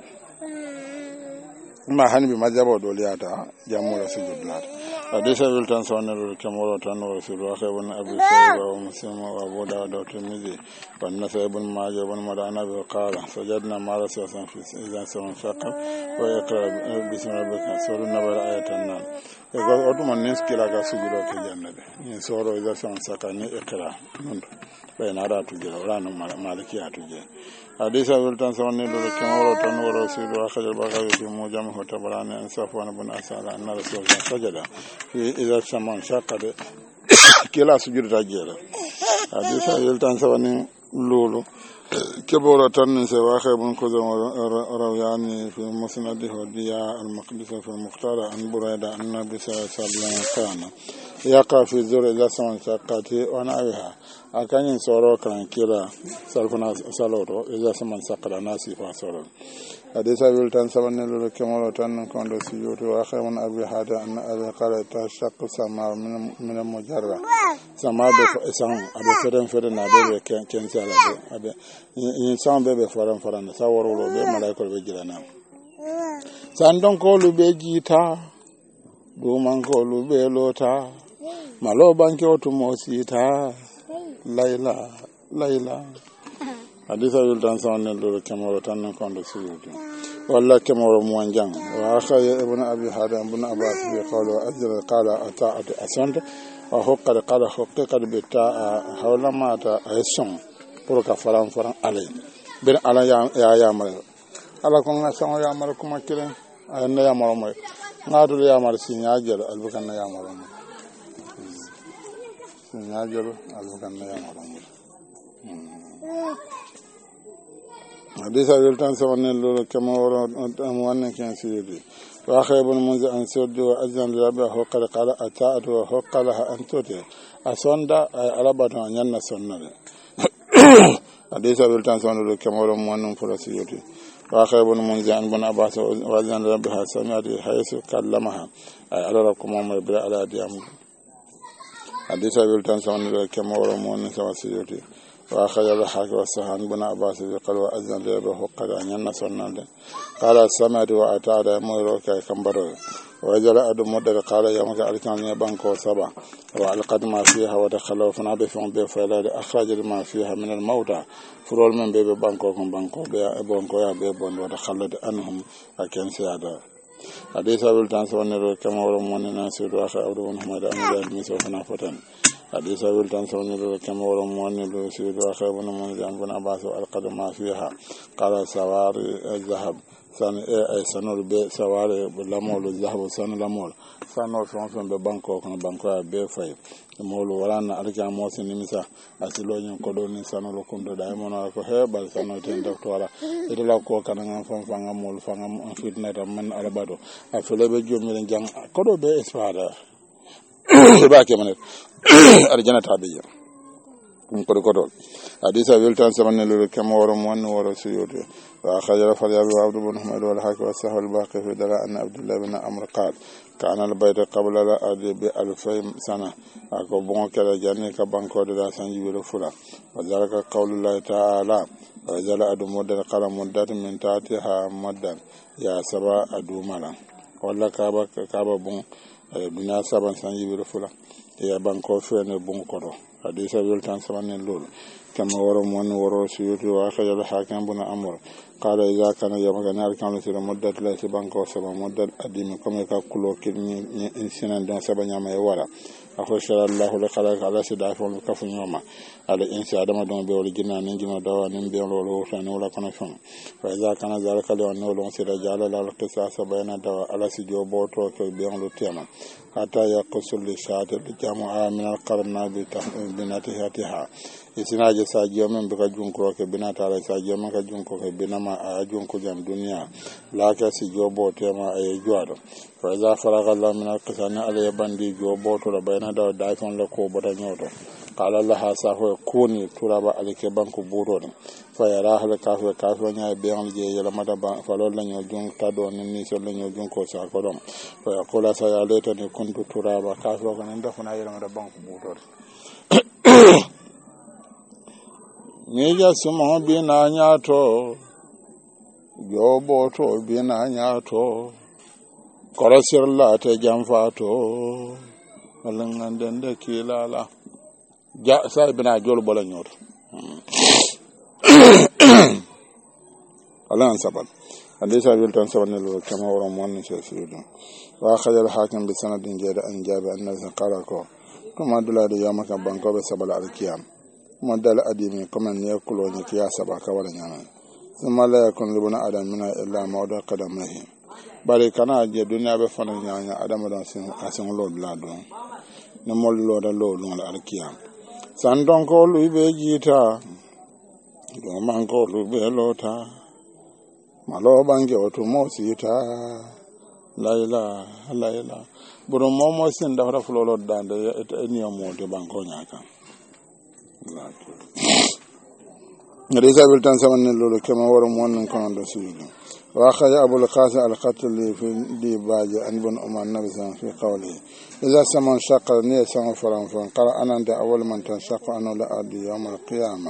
ما هنبي ما جابوا دولياتا جامولا سجد لات حديث يلتان سوانر كمورو تانور سيرو أخيبن أبي سيد ومسلم وأبو داود والترمذي والنسائي بن ماجه بن مدان أبي قال سجدنا مع رسول الله في إذا سمع شاكر ويقرأ بسم ربك سورة النبأ آية النان يقول أدوم الناس كلا كسجدوا كجنة سورة إذا سمع شاكر نيقرأ بين أراد تجرا ولا مالكي أتجرا حديث يلتان سوانر كمورو تانور سيرو أخرج البخاري في موجمه وتبراني أن صفوان بن أسال أن رسول الله سجد في إذا سمع شاكر كلا سجد رجلا حديث يلتان سوانر لولو كبورة تنسى واخي بن كذا روياني في مسنده وديا المقدس في المختار عن بريدة أن النبي صلى الله عليه وسلم كان يقع في الزور إذا سمع شاكاتي ونعيها أكان ينصروا كان كلا سلفنا سلوتو إذا سمع شاكر ناسي فاسورا حديث يلتان سبحانه لله كمالة تنن كون سيوت واخي من أبي هذا أن أبي قال تشق سماع من من المجرة سماع بفسان أبي فرن فرن أبي كان كان سالا أبي إنسان بي فرن فرن ساورو لو بي ملاك بيجرانا ساندون كولو بيجيتا دومان كولو بيلوتا مالو بانكي موسيتا ليلى ليلى حديث يلتان سوانر لله كمالة تنن كون سيوت والله كمور موانجان وأخي ابن أبي هذا ابن أباس يقول أجر قال أتاء أسنت وحق قال حقق بتاء حول ما أتى أسن بركة فران فران علي بين على يا يا مر على كون سان يا مر كم كيرن أنا يا مر مر نادر يا مر سيناجر البكنا يا مر مر سيناجر البكنا يا مر مر حديث يلتان سوانر لولو كما ورا أموان كان سيدي وأخي بن منذر أن سود وأذن لربه وقال قال أتاءت وحق لها أن تؤتي أسوندا أربعة أنيان سنة حديث يلتان سوانر لولو كما ورا أموان فرسيدي وأخي بن منذر أن بن عباس وأذن لربها سمعت حيث كلمها على ركوم أمر بلا على ديام حديث يلتان سوانر لولو كما ورا أموان فرسيدي وأخذ الحاكم والسهان بن عباس يقول وأذن لربه وقال أن ينصرنا قال سمعت وأتى مولوك كمبرو وجل أدو مدر قال يومك ألكان بانكو سبع وألقد ما فيها ودخلوا فنا بفهم بفعل أخرج ما فيها من الموتى فرول من بيبي بانكو كم بانكو بانكو يا بيبون ودخلت أنهم أكين سيادا حديث أبو سوانر كما ورمون ناسير وأخي أبو بن حمد أمير الميسو فنا فتن حديث أبو سوانر كما ورمون ناسير وأخي أبو بن منزل بن عباس ألقد ما فيها قال سواري الذهب san e sanol be saware lamolu zahabo san lamol sanol fon fon be banko kono banko ya be fay molu warana alka mo sin nimisa asilo nyen ko do ni sanol kundo da mono ko hebal sanol ten doctora ito la ko kana ngam fon fanga mol fanga on fitna tam man alabado afele be jomi jang ko do be espada ba ke manet arjana tabiya ko ko do hadisa wiltan samane lulu kama woro mon woro suyude wa khajara fal ya abdu bin muhammad wal hakim wa sahal baqi fi dala anna abdullah bin amr qala kana al bayt qabla la adi bi alfay sana ako bon kala janni ka banko de la sanji bi fula wa zalika qawlullahi ta'ala wa zala adu modal qala muddat min ta'tiha muddan ya saba adu mala wala kaba kaba bon dunya saban sanji bi fula ya banko fene bon kodo hadisa wiltan samane lulu كما ورا من ورا سيوتي وأخرج الحاكم بن عمرو قال إذا كان يوم كان كان في مدة لا سبان كوسبا مدة أديم كم يكالو كلمة إنسان دون سبا نعم يورا أخرج الله لخلق على سداف والكف يوما على إنسان دم دون بيول جنا نجنا دوا نم بيول ولا وشان ولا كنشون فإذا كان ذلك لأن ولون سيرجال لا الاختصاص بين دوا على سجوا بوتو كبيان لتيما حتى يقصل لشات الجامعة من القرن بناتها isinaje sajiyo men bika junko ke binata ala sajiyo men ka junko ke binama a junko jam duniya la ka si jobo tema ay juado fa iza faraga Allah min al-qisani ala bandi jobo to da bayna da daifon la ko bota nyoto qala Allah sa ho kuni turaba alike banku buro ne fa yara hal kafu kafu nya be on je yala mata ba fa lol la nyo jun ta do ni so la nyo jun ko sa ko dom fa yaqula sa ya leta ni kuntu turaba kafu ko nan da funa yala mata banku buro Nija sumo bina nyato Jobo to bina nyato Korosir la te jamfato Walangandende kilala Ja sa bina jol bola nyoto Alan sabal Hadisa wiltan sabal nilo kama wara mwani shasiru Wa khajal hakim bisanadin jada anjabi annazin qala ko Kuma dula da yamaka banko be sabal al-qiyam modal adimi comme ne kulo ni kiya saba ka wala nyama suma la yakun libuna adam mina illa mawda qadamahi bari kana je dunya be fana nyanya adam don sin asin lo la don ne mol lo da lo no al kiyam san don ko lu be jita do man ko lu be lota malo bange oto mo sita laila laila buru mo mo sin da ra fulo lo dande ni mo de banko nyaka Reza biltan saman lolo kama wara wannan kan da su yi wa khaya abul qasim al qatl fi di baji an ibn umar nabi sallallahu fi qawli idza saman shaqa ne sama faran fan qala anan da awwal man tan shaqa anu la adi yawm al qiyamah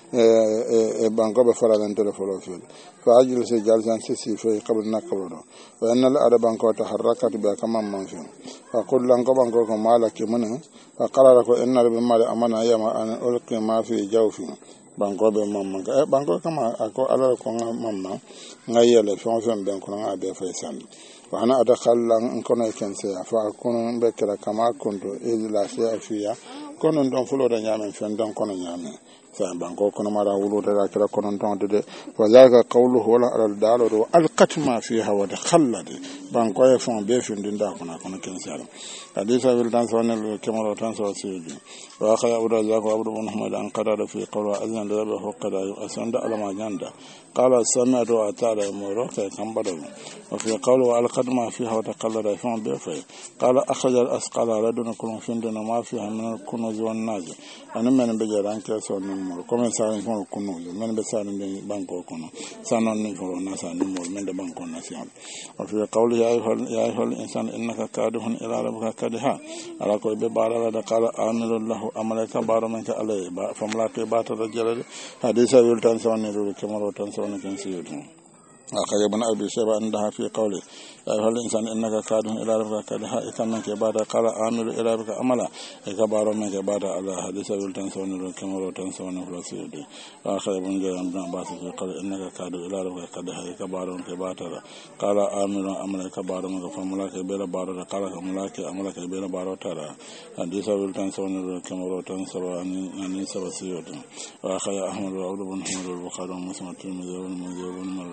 e bango be faran de folo fi fa ajlu se jalsan sisi fi qabl nakabro wa anna al ada banko taharrakat bi kama man fi fa kullan ko banko ko malaki mun fa qala ko inna bi mali amana yama an ulqi ma fi jawfi banko be mamma e banko kama ako ala ko mamma ngayele fon fon ben ko nga be faysan wa ana adakhallan kono kense fa kono be kala kama kondo izla sha fiya kono don fulo da nyamen fen don kono nyamen sa banko kono mara wulu da kala kono don de wa zaka qawluhu wala al dalu alqatma fiha wa dakhallad banko e fon be fin dinda kono kono kense hadisa wil dan sonel kemaro tan so sidi wa khaya uda zaka abdu muhammad an qadara fi qawla azan da ba hokada asanda alama janda qala sami'tu atara muroka kambado wa fi qawlu alqadma fiha wa dakhallad fon be fa qala akhraj al asqala ladun kulun fin dana ma fiha min al kunuz wan naj an men be jaran ke sonin mo comme ça fon kunuz men be sanin de banko kono sanon ni fo na sanin mo men de banko national wa fi qawli ya ayyuhal insan innaka kadihun ila rabbika kadiha ala ko be barala da qala amirullahu amalaka baramanka alay ba famlate bata da jalade hadisa wiltan sawni ru kemaro tan sawni kan siyutu akaya bana abi shaba anda fi qawli ya ayyuhal insan innaka kadihun ila rabbika kadiha ikamman ke bada qala amiru ila rabbika amala e ka baramanka bada ala hadisa wiltan sawni ru kemaro tan sawni ru siyutu akaya bun jaram dan ba fi qala innaka kadu ila rabbika kadiha e ka baramanka bata qala amiru amalaka baramanka famlake be la bada qala famlake amalaka be la baro tara hadisa wiltan sawni kemaro tan sawani ani sawasiyoto wa khaya ahmad wa abdul bin hamid al bukhari wa muslim at-tirmidhi wa al-mujawwid marra ana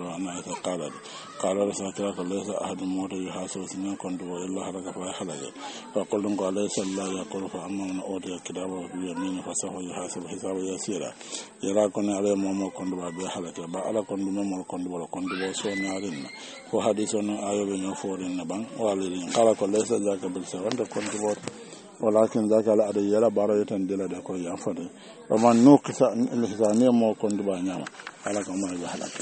قال قال رسول الله ليس أحد موت يحاسب سنين كنت إلا حرك فحلق فقلت قال ليس الله يقول فأما من أوتي كتابه بيمينه فسوف يحاسب حسابا يسيرا يرى كن عليه مومو كنت بحلق بألا كنت ممو كنت ولا كنت بسوني علينا وحديثنا آيو بن يفورين بان والدين قال قال ليس ذاك بالسوان كنت بوت ولكن ذاك على أدي يلا بارو يتندل دكو ينفذ ومن نوكس الحسانية مو كنت بانياما على كما يحلق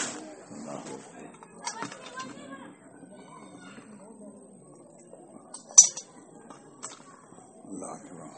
الله أكبر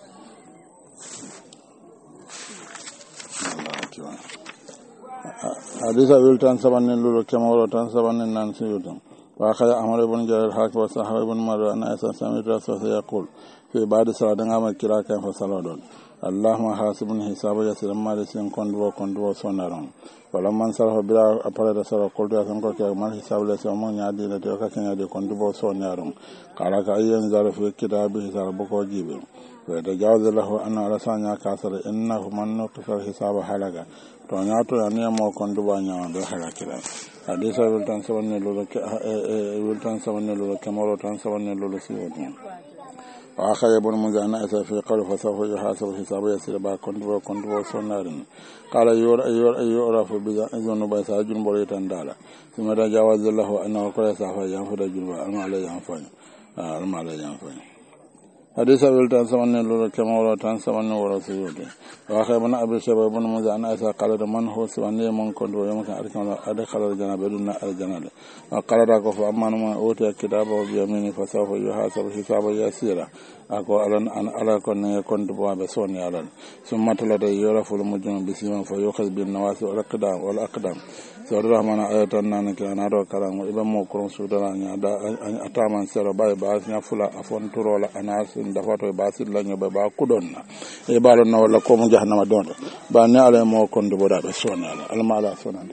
الله أكبر حديث أبي التنسبان لولو كما ولو تنسبان نانسي يوتم وأخذ أحمد بن جرير الحاكم وصحابه بن مروان أن أيسا سمعت رسول يقول في بعد صلاة عام كلا كان فصلوا اللهم حاسبني حسابا يسيرا ما لسين كندو كندو سونارون ولما انصرف بلا أبرد رسول قلت يا سنكو كي أمال حساب لسي أمون يادي لتيوكا كن يادي كندو سونارون قال كأي ينزل في كتابه حساب بكو جيبه ويتجاوز له أن رسانيا كاسر إنه من نقص الحساب حلقا تونياتو يعني مو كندو بانيا بحلقا حديث ويلتان سبني لولو ويلتان سبني لولو كمولو تان سبني لولو سيوتين وآخر ابن مزعنا إسا في قول فسوف يحاسب حساب يسير با كندو كندو سونارين قال يور يور يعرف بذنوب بيسا جنب ريتان دالا ثم تجاوز له أنه كل سافا ينفذ جنب أما عليه ينفذ أما عليه ينفذ حديث ويلتان سبني لولو كمولو تان سبني ولو سيوتين وآخر ابن أبي شباب ابن مزعنا إسا قال من هو سبني من كندو يمكن أدخل الجنة بدون الجنة وقال راكو فأما من أوتي كتابه بيمينه فسوف يحاسب حسابا يسيرا ako alan an ala kon ne kon to ba sonni alan summa talada yurafu al mujrim bisima fa yukhaz bin nawasi wal aqdam wal aqdam so rahmana ayatan nan ke anado karam iba mo kon sudara nya da ataman sero bay ba nya fula afon turola anas ndafato ba sid lañu ba ba kudonna e balo no wala ko mo jahannama donta ba ne ala mo kon do boda be sonni ala al mala sonande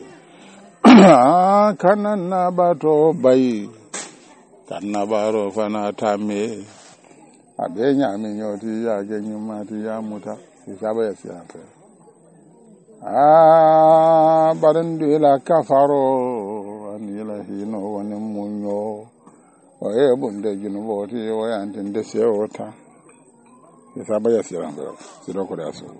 kanana bato bay kanabaro fana tame abenya minyoti ya genyuma ti ya muta hisaba ya siafe ah barandu la kafaro anila hino woni munyo o e bunde jinu boti o yantinde sewota hisaba ya siafe siro ko da so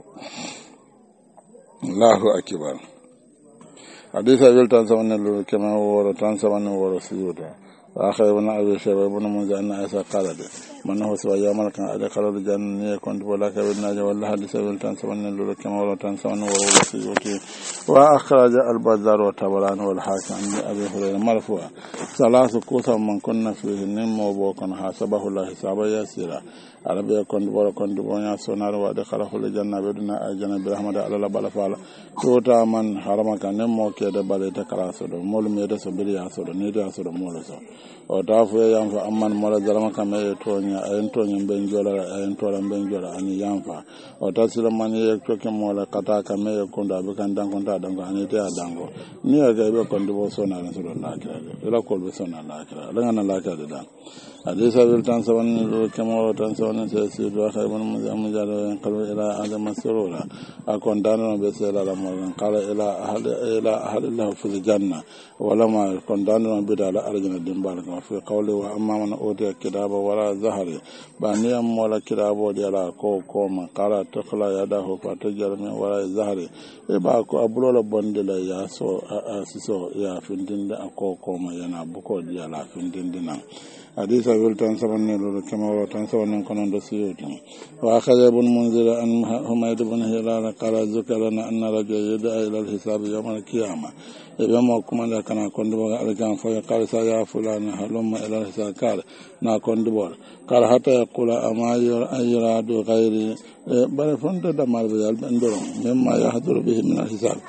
Allahu akbar hadisa wiltan sawanne lu kema woro tan sawanne woro siyuta آخر ابن أبي شيبة ابن منذر أن عيسى قال من هو سوى يوم كان أدخل الجنة كنت ولا كبرنا والله حديث بالتان سمن لولا كما ولا تان سمن ولا سيوتي وأخرج البزار والطبراني والحاكم عن أبي هريرة مرفوعا ثلاث كتب من كنا فيه نمو بوكن حسبه الله حسابا يسيرا arabe kondi boro kondi bonya sonar wa de khala khul janna beduna ajana bi rahmata alla bala fala tota man harama kan mo ke de bale ta kala so do mol me de so biri ya so do ne de so do mol so o ta fu yam fa amman mola zalama kan me tonya ayen tonya ben jola ayen tola ben jola ani yam fa o ta sila man ye to ke mola kata kan me konda be kan dan konda dan ani te adango ni ga be kondi bo sonar so do la kala ila ko be sonar la kala la ngana la kala dan hadisa bil tan sawan lo kemo tan sawan se se do khaybun mujalo qalu ila adam masrura akon dano be se la mo qala ila ahli ila ahli allah fi janna wala ma kon dano be dala arjana dimbal ko fi qawli wa amma man utiya kitaba wala zahari ba ni am wala kitabo dala ko ko ma qala takhla yadahu fa tajal min wala zahari e ba ko abulo bondela ya so asiso ya findinde ko ko ma yana buko dala findinde nan حديث أولتان سبحانه لولا كما ولتان سبحانه كنون دسيوتين وأخذ ابن منذر أن حميد بن هلال قال ذكر لنا أن رجل يدعى إلى الحساب يوم القيامة يوم كما كان كندبور أرجان فيقال يا فلان هلم إلى الحساب قال نا كندبور قال حتى يقول أما يراد غيري بل فنت دمار بيال بندرم مما يحضر به من الحساب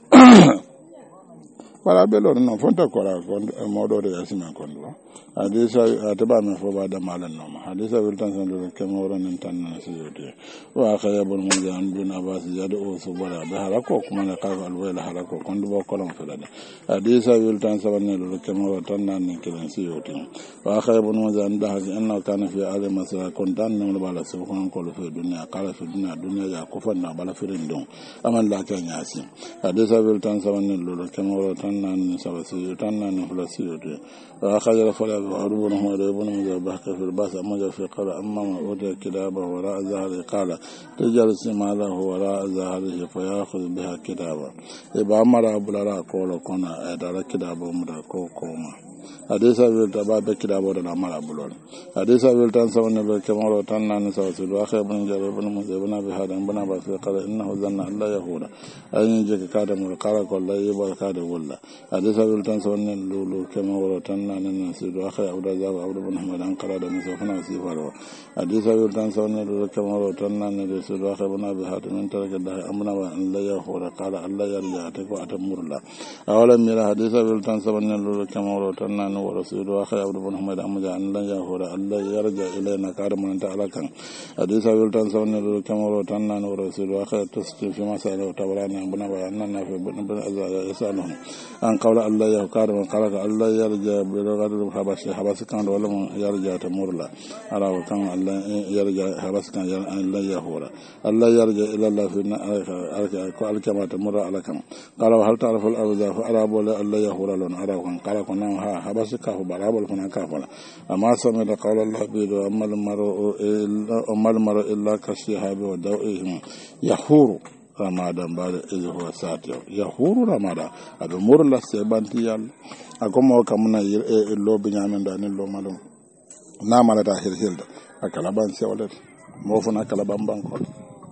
wala belor no fonta kola kon modo de asima kon do hadisa ataba me fo bada malan no hadisa wiltan san do kemo ron tan na siyode wa khayabul munjan bin abbas yadu o subara da halako kuma na ka alwala halako kon do kolon felada hadisa wiltan saban ne do kemo tan na ni kiran siyode wa khayabul munjan da haji anna kana fi ali masra kon tan no bala so kon ko fe dunya kala fi dunya dunya ya ko fanna bala firin don amal la kan yasi hadisa wiltan saban ne do kemo tan تنان سبسي تنان فلسيو وأخرج فلا أربون هو ريبون مذبح في الباس أمجد في قال أما من أوتي كتابه وراء ظهره قال تجلس ماله وراء ظهره فيأخذ بها كتابا إبا أمر أبو لرا قول كنا أدار كتابه مدركو كوما hadisa wil tababe kidabo da mara bulol hadisa wil tan sawana be kamaro tan nan sa su do akhay bun jare bun musa bun abi hadan bun ba fi qala innahu zanna alla yahuda ayin je ka da mul qara ko la yibal ka da walla hadisa wil tan sawana lulu kamaro tan nan nan su do akhay abda zaba abdu bun hamadan qala da musa fana si faro hadisa wil tan sawana lulu kamaro tan nan nan su do akhay bun abi hadan taraka da amna wa alla yahuda qala alla yarja ta ko atamurla awala mira hadisa wil tan sawana lulu kamaro tan nan wa rasulu akhay abdu bun hamad amja an la yahuda alla yarja ilayna karaman ta alakan hadisa wil tan sawana lulu kamaro tan nan wa rasulu akhay tasfi fi masala tabarani abuna wa anna na fi bun bun azza yasalun an qawla alla yahuda qala alla yarja bi ragadu habashi habasi kan wala mun yarja ta murla ala wa kan alla yarja habasi kan alla yahuda alla yarja ila allah fi alka ko alkama ta murra alakan qala hal ta'rifu al-awza fa arabu la alla yahuda lon ara kan qala konan ha habasi ka fu barabal fana ka fala amma sami da qala allah bi do amal maru illa amal maru illa kashihabi wa dawihim yahuru ramadan bada izi huwa sati yahuru ramadan ado murla se banti yal agomo kamuna e lobi nyamen da ni lo malum na mala da hirhilda akala ban se wala mo funa kala ban ban ko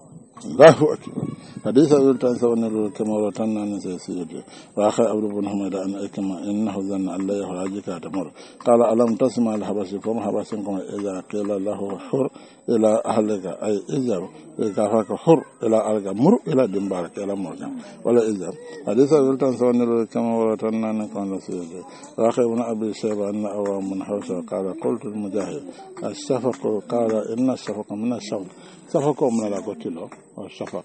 Allahu akbar hadisa wil tan sawana lul kamaro tan nan se siyede wa akhay abdu bin hamad an akma innahu zanna alla yahrajika tamur qala alam tasma al habasi fam habasin kuma idza qila lahu hur ila ahlika ay izab ka fa hur ila alga mur ila dimbar ila morja wala izab hadisa wil tan sawana lul kamaro tan nan kan siyede wa akhay ibn abi shayba an awam min hawsa qala qultu al mujahid as-shafaq qala inna as-shafaqa min ash-shawq safako min la gotilo o shafaq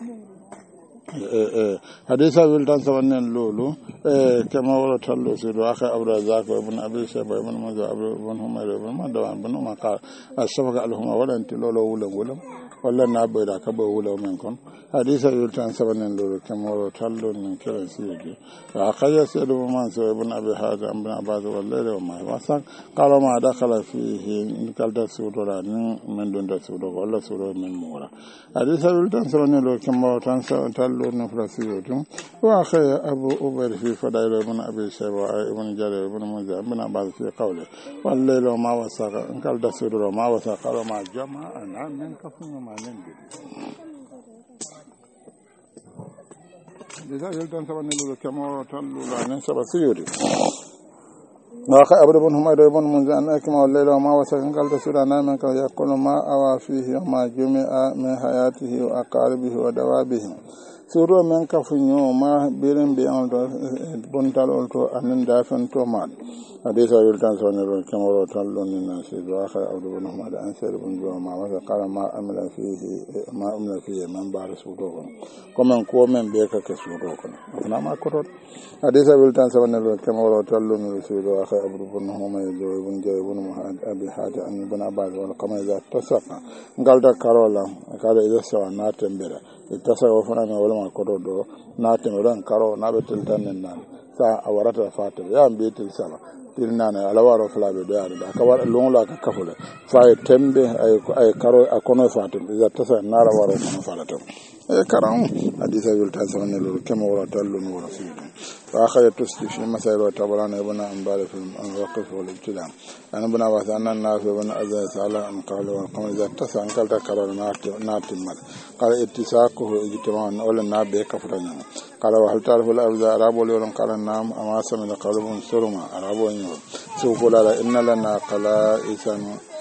hadisa wil tan sawannen lolu e kama wala tallo sido akha abra zako ibn abi shayba ibn maza abra ibn humayr ibn madawan ibn maqal ashfaqa alhuma wala anti lolo wala wala wala na bayda ka ba wala men kon hadisa wil tan sawannen lolu kama wala tallo nin kiran sidi wa akhaya sido man so ibn abi hadam ibn abbas wala ma wasak qala ma dakhala fihi in kalda sudura nin men don da sudo wala sudo men mura hadisa wil tan sawannen lolu kama tan tallo نفرسيوتهم وأخي أبو أبر في فضائل ابن أبي شيبة ابن جرير ابن منذر ابن عباس في قوله والليل ما وسق إن قال دسور ما وسق ما جمع أنا من كفن ما ننبي لذا يلتن سبحانه لله كما تلو لعنين سبسيوري وأخي أبو بن حميد ابن منذر أن أكما والليل ما وسق إن قال دسور أنا من كفن يقول ما أوى فيه وما جمع من حياته وأقاربه ودوابه suro men kafunyo ma birin bi on do bontal on to anin da fen to man hadisa wil tan sonero kamaro tallo ni na se do akha abdu bin hamad an sir bin jo ma wa qala ma amla fihi ma amla fihi man bar sudo ko comme ko men be ka ke sudo ko na ma ko hadisa wil tan sonero kamaro tallo ni se do akha abdu bin hamad jo bin jo bin muhammad abi hada an bin abad wal qama za tasaqa ngalda karola kala ida sawa na tembera itasa wa fana na wala ko do na tembera karo na betel tan nan sa awarata fatir ya betel sala tirnana alawaro flabe do yaade ka war longla ka kafule fa tembe ay ay karo akono fatir iza tasa nara waro kono falato e karam hadisa wil tan sawana lo kemo wala tallu no wala fi wa khaya tusti fi masail tabarana ibn anbar fi al-waqf wal ibtida ana bana wa sanan nas ibn azza sala an qala wa qama iza tasa an kalta karo na natimmal qala ittisaquhu ijtima'an wala nabe kafrana qala wa hal ta'rifu al-awza arabu li qala nam ama samina qalbun surma arabu so kula la inna lana qala isan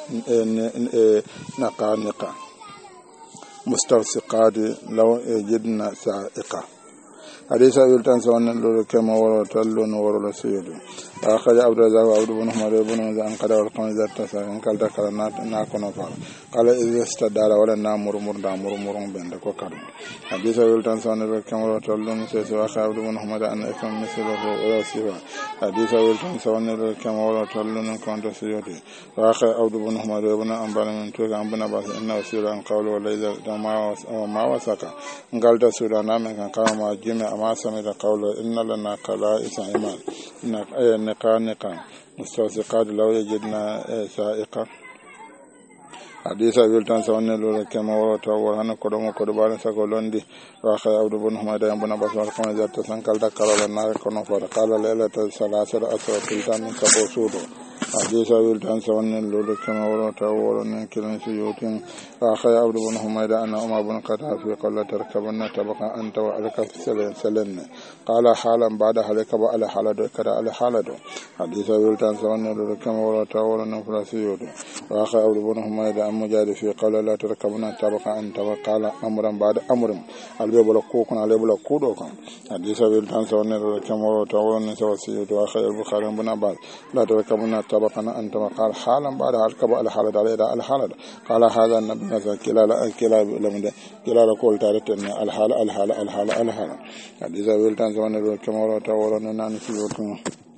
naqaniqa mustawsiqat law jidna sa'iqa hadisa wil tan sawana lo kema wala tallo no wala sayyid akhaj abdu razak wa abdu bin humar ibn an qada wal qamza tasa an kalta kala na na kono fa qala izasta dara wala na murmur da murmur bende ko kadu hadisa wil tan sawana lo kema wala tallo no se wa abdu bin humar an akam mislo wala siwa hadisa wil tan sawana lo kema wala tallo no konto sayyid wa akha abdu bin humar ibn an balamin to an bana ba inna wasira an qawlu wala iza ma ma wasaka ngalta sura na men kan kama jimi ما سمعت قوله إن لنا قلائس إيمان نقا نقا مستوثقات لو يجدنا سائقا حديث أبيلتان سواني لولا كما ورطا ورهانا قدوم قدبان سكولوندي وآخي عبد بن حميد بن عباس والقمة ذات سنكال دكارا لنار كنوفر قال ليلة سلاسل أسوى تلتان من سبو سودو حديث أبيلتان سواني لولا كما ورطا ورهانا كلن سيوتين وآخي عبد بن حميد أن أمر بن قطع في قلة تركبنا تبقى أنت وعليك سلن سلن قال حالا بعد حالك وعلى حالة كدا على حالة حديث أبيلتان سواني لولا كما ورطا ورهانا فلسيوتين وآخي عبد بن حميد مجاد في قول لا تركبنا تبقى أن تبقى أمرا بعد أمر البيب لكوكنا البيب لكودوكم حديث بالتان سونر كما تورن سوسي وأخي البخاري بن عباس لا تركبنا تبقى أن تبقى حالا بعد الكب الحالة على الحالة قال هذا النبي نزل كلا كلا لمن كلا لقول تارتن الحالة الحالة الحالة الحالة حديث بالتان سونر كما تورن نانسي وكم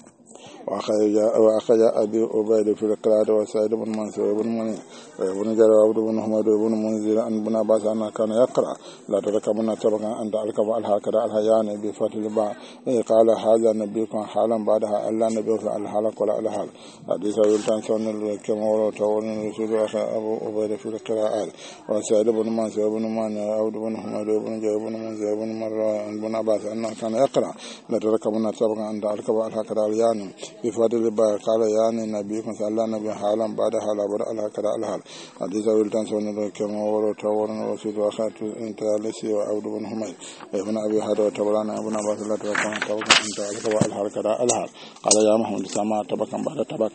وأخذ أبي عبيد في القراءة وسعيد بن منصور بن مني وابن جرير وعبد بن حميد بن منذر أن بن عباس أن كان يقرأ لا تركبن طبقا أن تركب الهكذا الهيان بفتح الباء قال هذا نبيكم حالا بعدها ألا نبي في الحلق ولا الحال حديث يلتان سن كما وتورن الرسول أخذ أبو عبيد في القراءة وسعيد بن منصور بن مني وعبد بن حميد بن جرير بن منذر بن مرة أن بن عباس أن كان يقرأ لا تركبن طبقا أن تركب الهكذا الهيان بفضل الباء قال يعني نبيكم صلى الله عليه وسلم حالا بعد حالا بعد الهكذا الحال حديث أولتان سنة كما ورد ورن وسيد وأخذت انت لسي وعبد بن حميد ابن أبي هذا وتبرانا ابن عباس الله تبقى تبقى انت الهكذا الهكذا الحال قال يا محمد سما تبقى بعد تبقى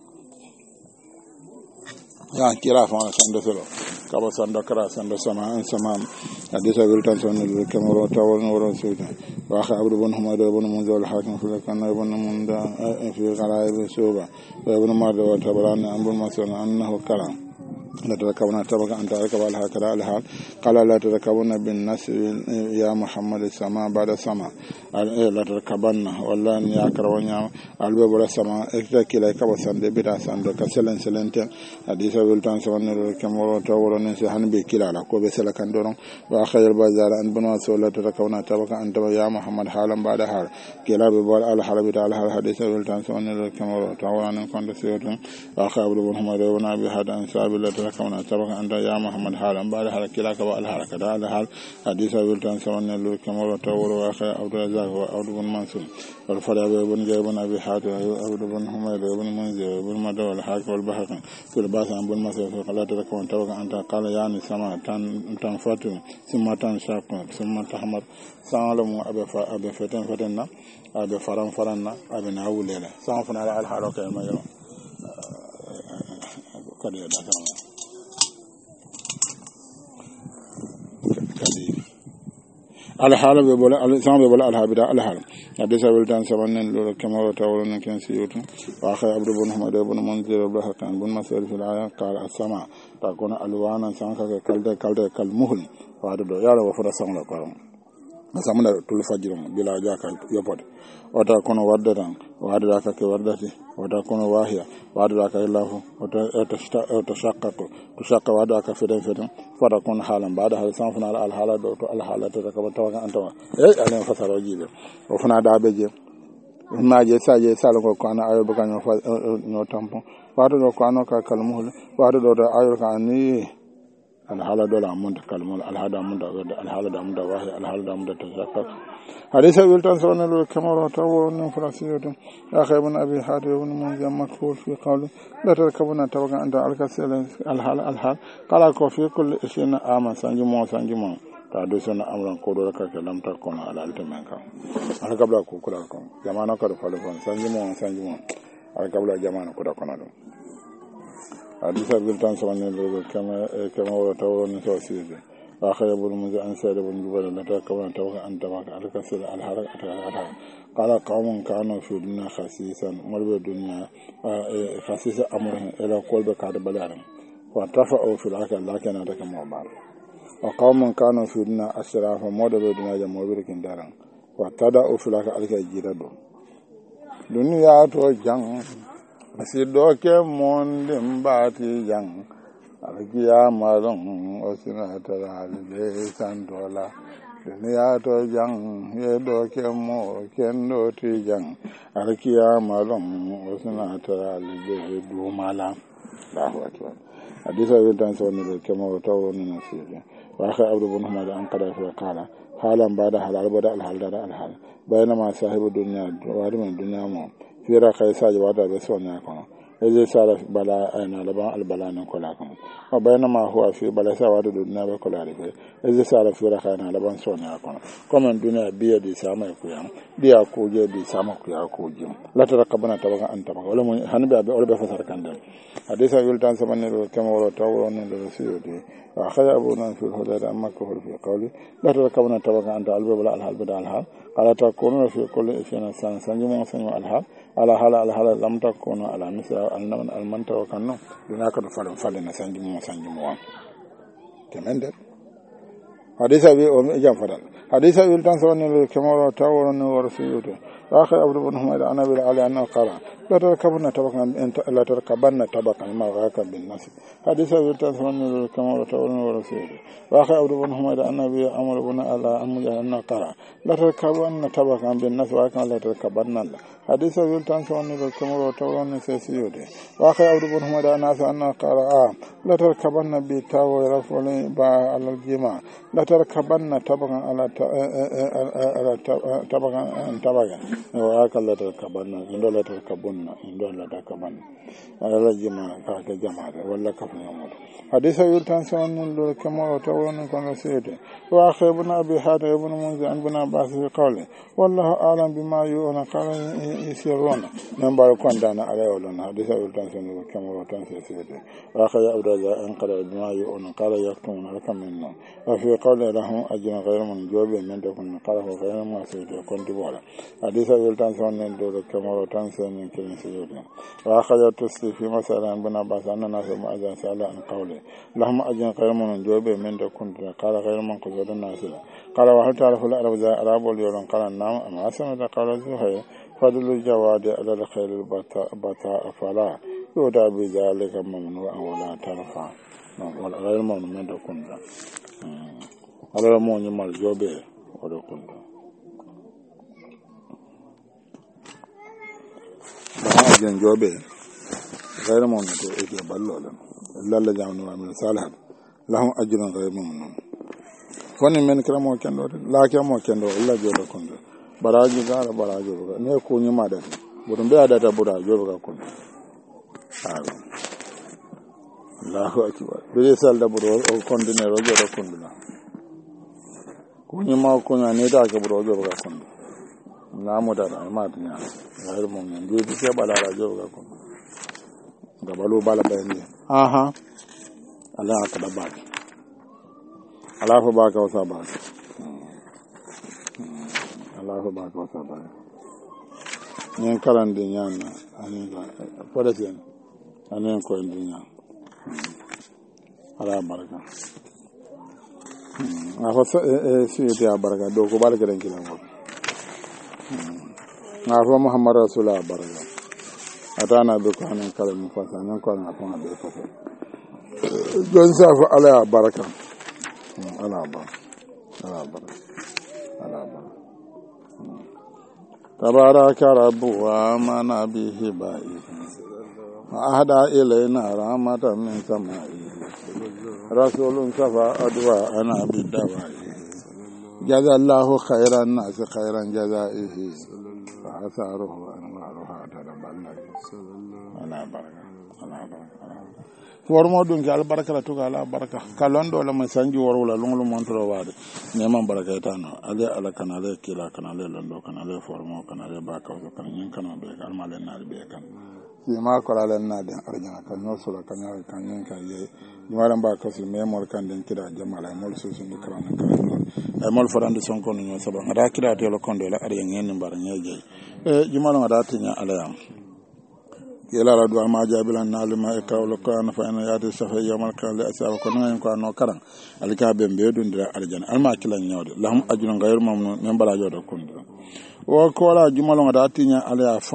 يا كلا فانا سند سلو كابو سند كرا سند سما سما حديث أولتان سنة كما ورد ورن ورسيد وأخ عبد بن حميد بن منذر الحاكم في كان ابن من في غرائب سوبا وابن مرد وتبرانا ابن مسعود أنه كلام لا تركبون تبقى أن تركب الهكذا الحال قال لا تركبون بالناس يا محمد السماء بعد السماء لا تركبن ولا أن يكرهون يا الباب ولا السماء اكتكلا كبا سند بدا سند كسلن سلنت حديث بلتان سون كما تورن سهن بكلا لا كو بسلا كان دون واخير بازار ان بنوا سولا تركبون تبقى أنت يا محمد حالا بعد حال كلا ببال الحال بدا الحال حديث بلتان سون كما تورن كنت سيوتن واخير بن محمد بن ابي حد ان سابل كونا تبقى أنت يا محمد حالا بعد حال كلا كبا الحال كذا الحال حديث بلتان سون لو كما تور واخير عبد الرزاق وعبد بن منصور والفرع بن جابر بن ابي حاتم عبد بن حميد بن منذر بن مدو الحاكم والبحق في الباس عن بن مسعود قال تكون تبقى أنت قال يعني سما تن تنفت ثم تنشق ثم تحمر سالم ابي ابي فتن فتنا ابي فرن فرنا ابي ناولله سانفنا على الحال كما يوم كذا الحال بيقول الإنسان بيقول الحال بدا الحال حديث بلتان سبعين لولا كما وتورن كان سيوت وآخر عبد بن حميد بن منذر بن بن مسعود في الآية قال السماء تكون ألوانا سانكا كالد كالد كالمهل وهذا يا رب فرا سامنا قام سامنا طول فجر بلا جاك يبود وتكون وردة وهذا كك وردتي وتكون واهية وهذا كك الله وتشقق تشقق وهذا كفدان فدان فتكون حالا بعد هذا سانفنا على الحالة دوت الحالة تتكبر توقع أنت إيه أنا فسر وجيبه وفنا دابجي ما جي ساجي سالو كان أيو بكان نو تامبو وهذا كانوا كالمهل وهذا دوت أيو كاني الحالة دولا منت كالمهل الحالة منت الحالة منت واهية الحالة منت تشقق حديث بلتان سوانا كما رأوا أن فراسية أخي بن أبي حاتم بن منذر مكفول في قوله لا تركبون تبقى أنت الكسل الحال الحال قال في كل شيء آمن سنجمو سنجمو تعدسنا أمرا قدرك كلام تكون على التمنك على قبل كوكلاكم جمانا كرفالفون سنجمو سنجمو على قبل جمانا كوكلاكم حديث بلتان سوانا كما كما رأوا أن فراسية وآخر ابن منذر أن سيد بن جبل لا تركبون تبقى أن تبقى على كسر الحرق قال قوم كانوا في الدنيا خسيسا مربى الدنيا خسيسا أمرهم إلى قلب كعب بلارم وارتفعوا في الأكل لكن هذا كما بعض وقوم كانوا في الدنيا أسراف مربى الدنيا جمهور كندارا وابتدأوا في الأكل عليك الجيرادو دنيا توجن سيدوك من دمباتي جن alkiya malon osina tara le santola duniya to jang ye do ke mo ken do ti jang arkiya malum usna ta albe du mala Allahu akbar hadisa yudan sawni ke mo to ni nasiya wa akha abdu bin hamad an qada fi qala halan bada halal bada al hal dara al hal bainama sahibu dunya wa min dunya mo fira kaysa jawada be sonya kono eze sara bala ana laban al bala nan kola kono wa bainama huwa fi bala sa wada dunya be kola re eze sara fira kana laban sonya kono comme dunya biya di sama ku yam dia ko je di sama ku ya ko jim la tarakabana tabaka anta wala mo hanbe be wala be fasar kandan hadisa yultan sabanne do kama wala tawro non do siyodi wa khaya abuna fi hudada makka fi qawli la tarakabana tabaka anta albe wala al hal bada al hal qala takunu fi kulli shay'in san sanjuma sanju al hal ala hala ala hala lam takunu ala misra al naman al manta wa kanno dina ka do falen falen na sanjuma sanjuma temende hadisa bi o jam fadal hadisa bil tan sawanni kama tawro no war siyodi wa khaya abdu bin humayda anabi ali anna qala la tarkabuna tabakan la tarkabanna tabakan ma ghaka bin nas hadisa bil tan sawanni kama tawro no war siyodi wa khaya abdu bin humayda annabi amr bin ala amja anna qala la tarkabanna tabakan bin nas wa kan la tarkabanna hadisa bil tan sawanni kama tawro no siyodi wa khaya abdu bin humayda anna qala la tarkabanna bi tawo rafuli ba al jima la tarkabanna tabakan ala ala tabakan tabakan wa kan la tarkabanna indo la tarkabunna indo la tarkabanna ala jima ka ka jama wala ka fa mo hadisa yultan sanan do kama tawon kan seyde wa khaybuna bi hada ibn munzir an buna bas fi qawli wallahu a'lam bima yu'na qala yusiruna nan bar kon dana ala wala hadisa yultan sanan do kama tan seyde wa khaya abdaza an qala bima yu'na qala yaktumuna lakam minna wa fi qawli lahum ajrun ghayru man jobe men de kun qala ko ghayru ma seyde kon di bola hadisa yultan sanan do kama tan sanan kin seyde wa khaya tusti fi masalan buna bas an nas ma azan sala an qawli لهم أجن غير من جوبه من دكون قال غير من قصود الناس قال وهل تعرف العرب ذا العرب واليوم قال النام أما سمع قال زهير فضل الجواد على الخير البطاء فلا يودع بذلك ممنوع ولا ترفع غير من من دكون على المون يمال جوبه ودكون لهم أجن جوبه غير من دكون بالله lalla jamnu amin salih lahum ajrun ghayr mamnun foni men kramo kendo la kramo kendo alla jodo kondo baraji gara baraji ga ne ko nyima da budum be adata bura jodo ga kondo ayo Allahu akbar be sal da buro o kondo ne ro jodo kondo la ko nyima ko nya ne da ga buro jodo ga kondo na mo da ma dunya ghayr mamnun be be balara jodo ga kondo gabalu bala bayni aha Allah ka da baki Allah fa baka wasa baki Allah fa baka wasa baki nyen kalan de nyana ani ga foda sen ani ko ndinya ala baraka a fa si ti baraka do ko baraka den kilan ko na fa Muhammad rasulullah baraka atana be ko hanan kala mu fasa nan ko na fona be fasa don sa fa ala baraka ala ba ala ba ala ba tabaraka rabbu wa mana bihi ba'i ahada ilaina rahmatan min sama'i rasulun safa adwa ana bidawa'i jazallahu khairan nas khairan jazaihi fa asaruhu anwaruha tadaballahu ala baraka ala baraka wormo dun ga albaraka la tuga ala baraka kalondo la masanji worwala lunglu montro wade neman baraka tano ale ala kanale kila kanale londo kanale formo kanale baka ko kan nyin kan be gal malen na be kan si ma ko la na de arjana kan no sura kan ya kan nyin kan ye waran ba ko si memol kan den kida jamala mol su su ni kan kan ay mol forande son kon no saba ngada kida to lo kondo la ari ngen mbar nyeje e jumalo ngada tinya ala yam yela la do ma jabilan nalima e kawlo ko an fa en yaade safa yamal kan le asaba ko ngen ko no karan alika be be dundira arjana alma kilan nyawde lahum ajrun ghayr mamnun men bala jodo kundo o ko la jumalo ngada tinya ala fon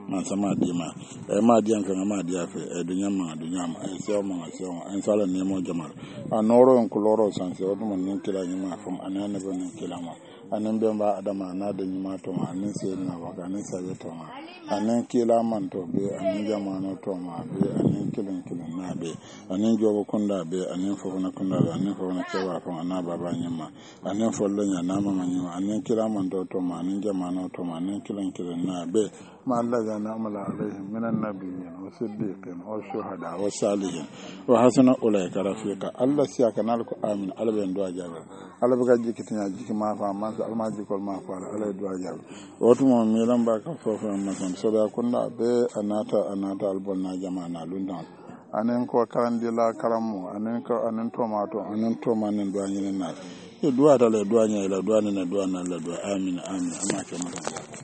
man sama dima e ma dian kan ma dia fe e dunya ma dunya ma e se ma se ma en sala ne mo jamal anoro en kuloro san se odum nin kila ni ma fam anana be nin kila ma anan be ba adama na da ni ma to ma anan se na wa anan se to ma anan kila man to be anan jamano to ma be anan kilin kilin na be anan jogo kunda be anan fo na kunda be anan fo na kewa fam ana baba nyima anan fo lo nya na ma nyima anan kila man to to ma anan jamano to ma anan kilin kilin na be ما الذين أمل عليهم من النبيين والصديقين والشهداء والصالحين وحسن أولئك رفيقا الله سياك نالك آمين الله بين دعا جابر الله بقى جيك تنيا جيك ما فهم ما سأل ما جيك ما فعل الله دعا جابر وتم ميلان باك فوفا مثلا سبا كنا بي أناتا أناتا البنا جمعنا لندن anen ko karandila karamu anen ko anen tomato anen tomanen do anyina na e duwa dale do anyila do anene do anala do amin amin amake mata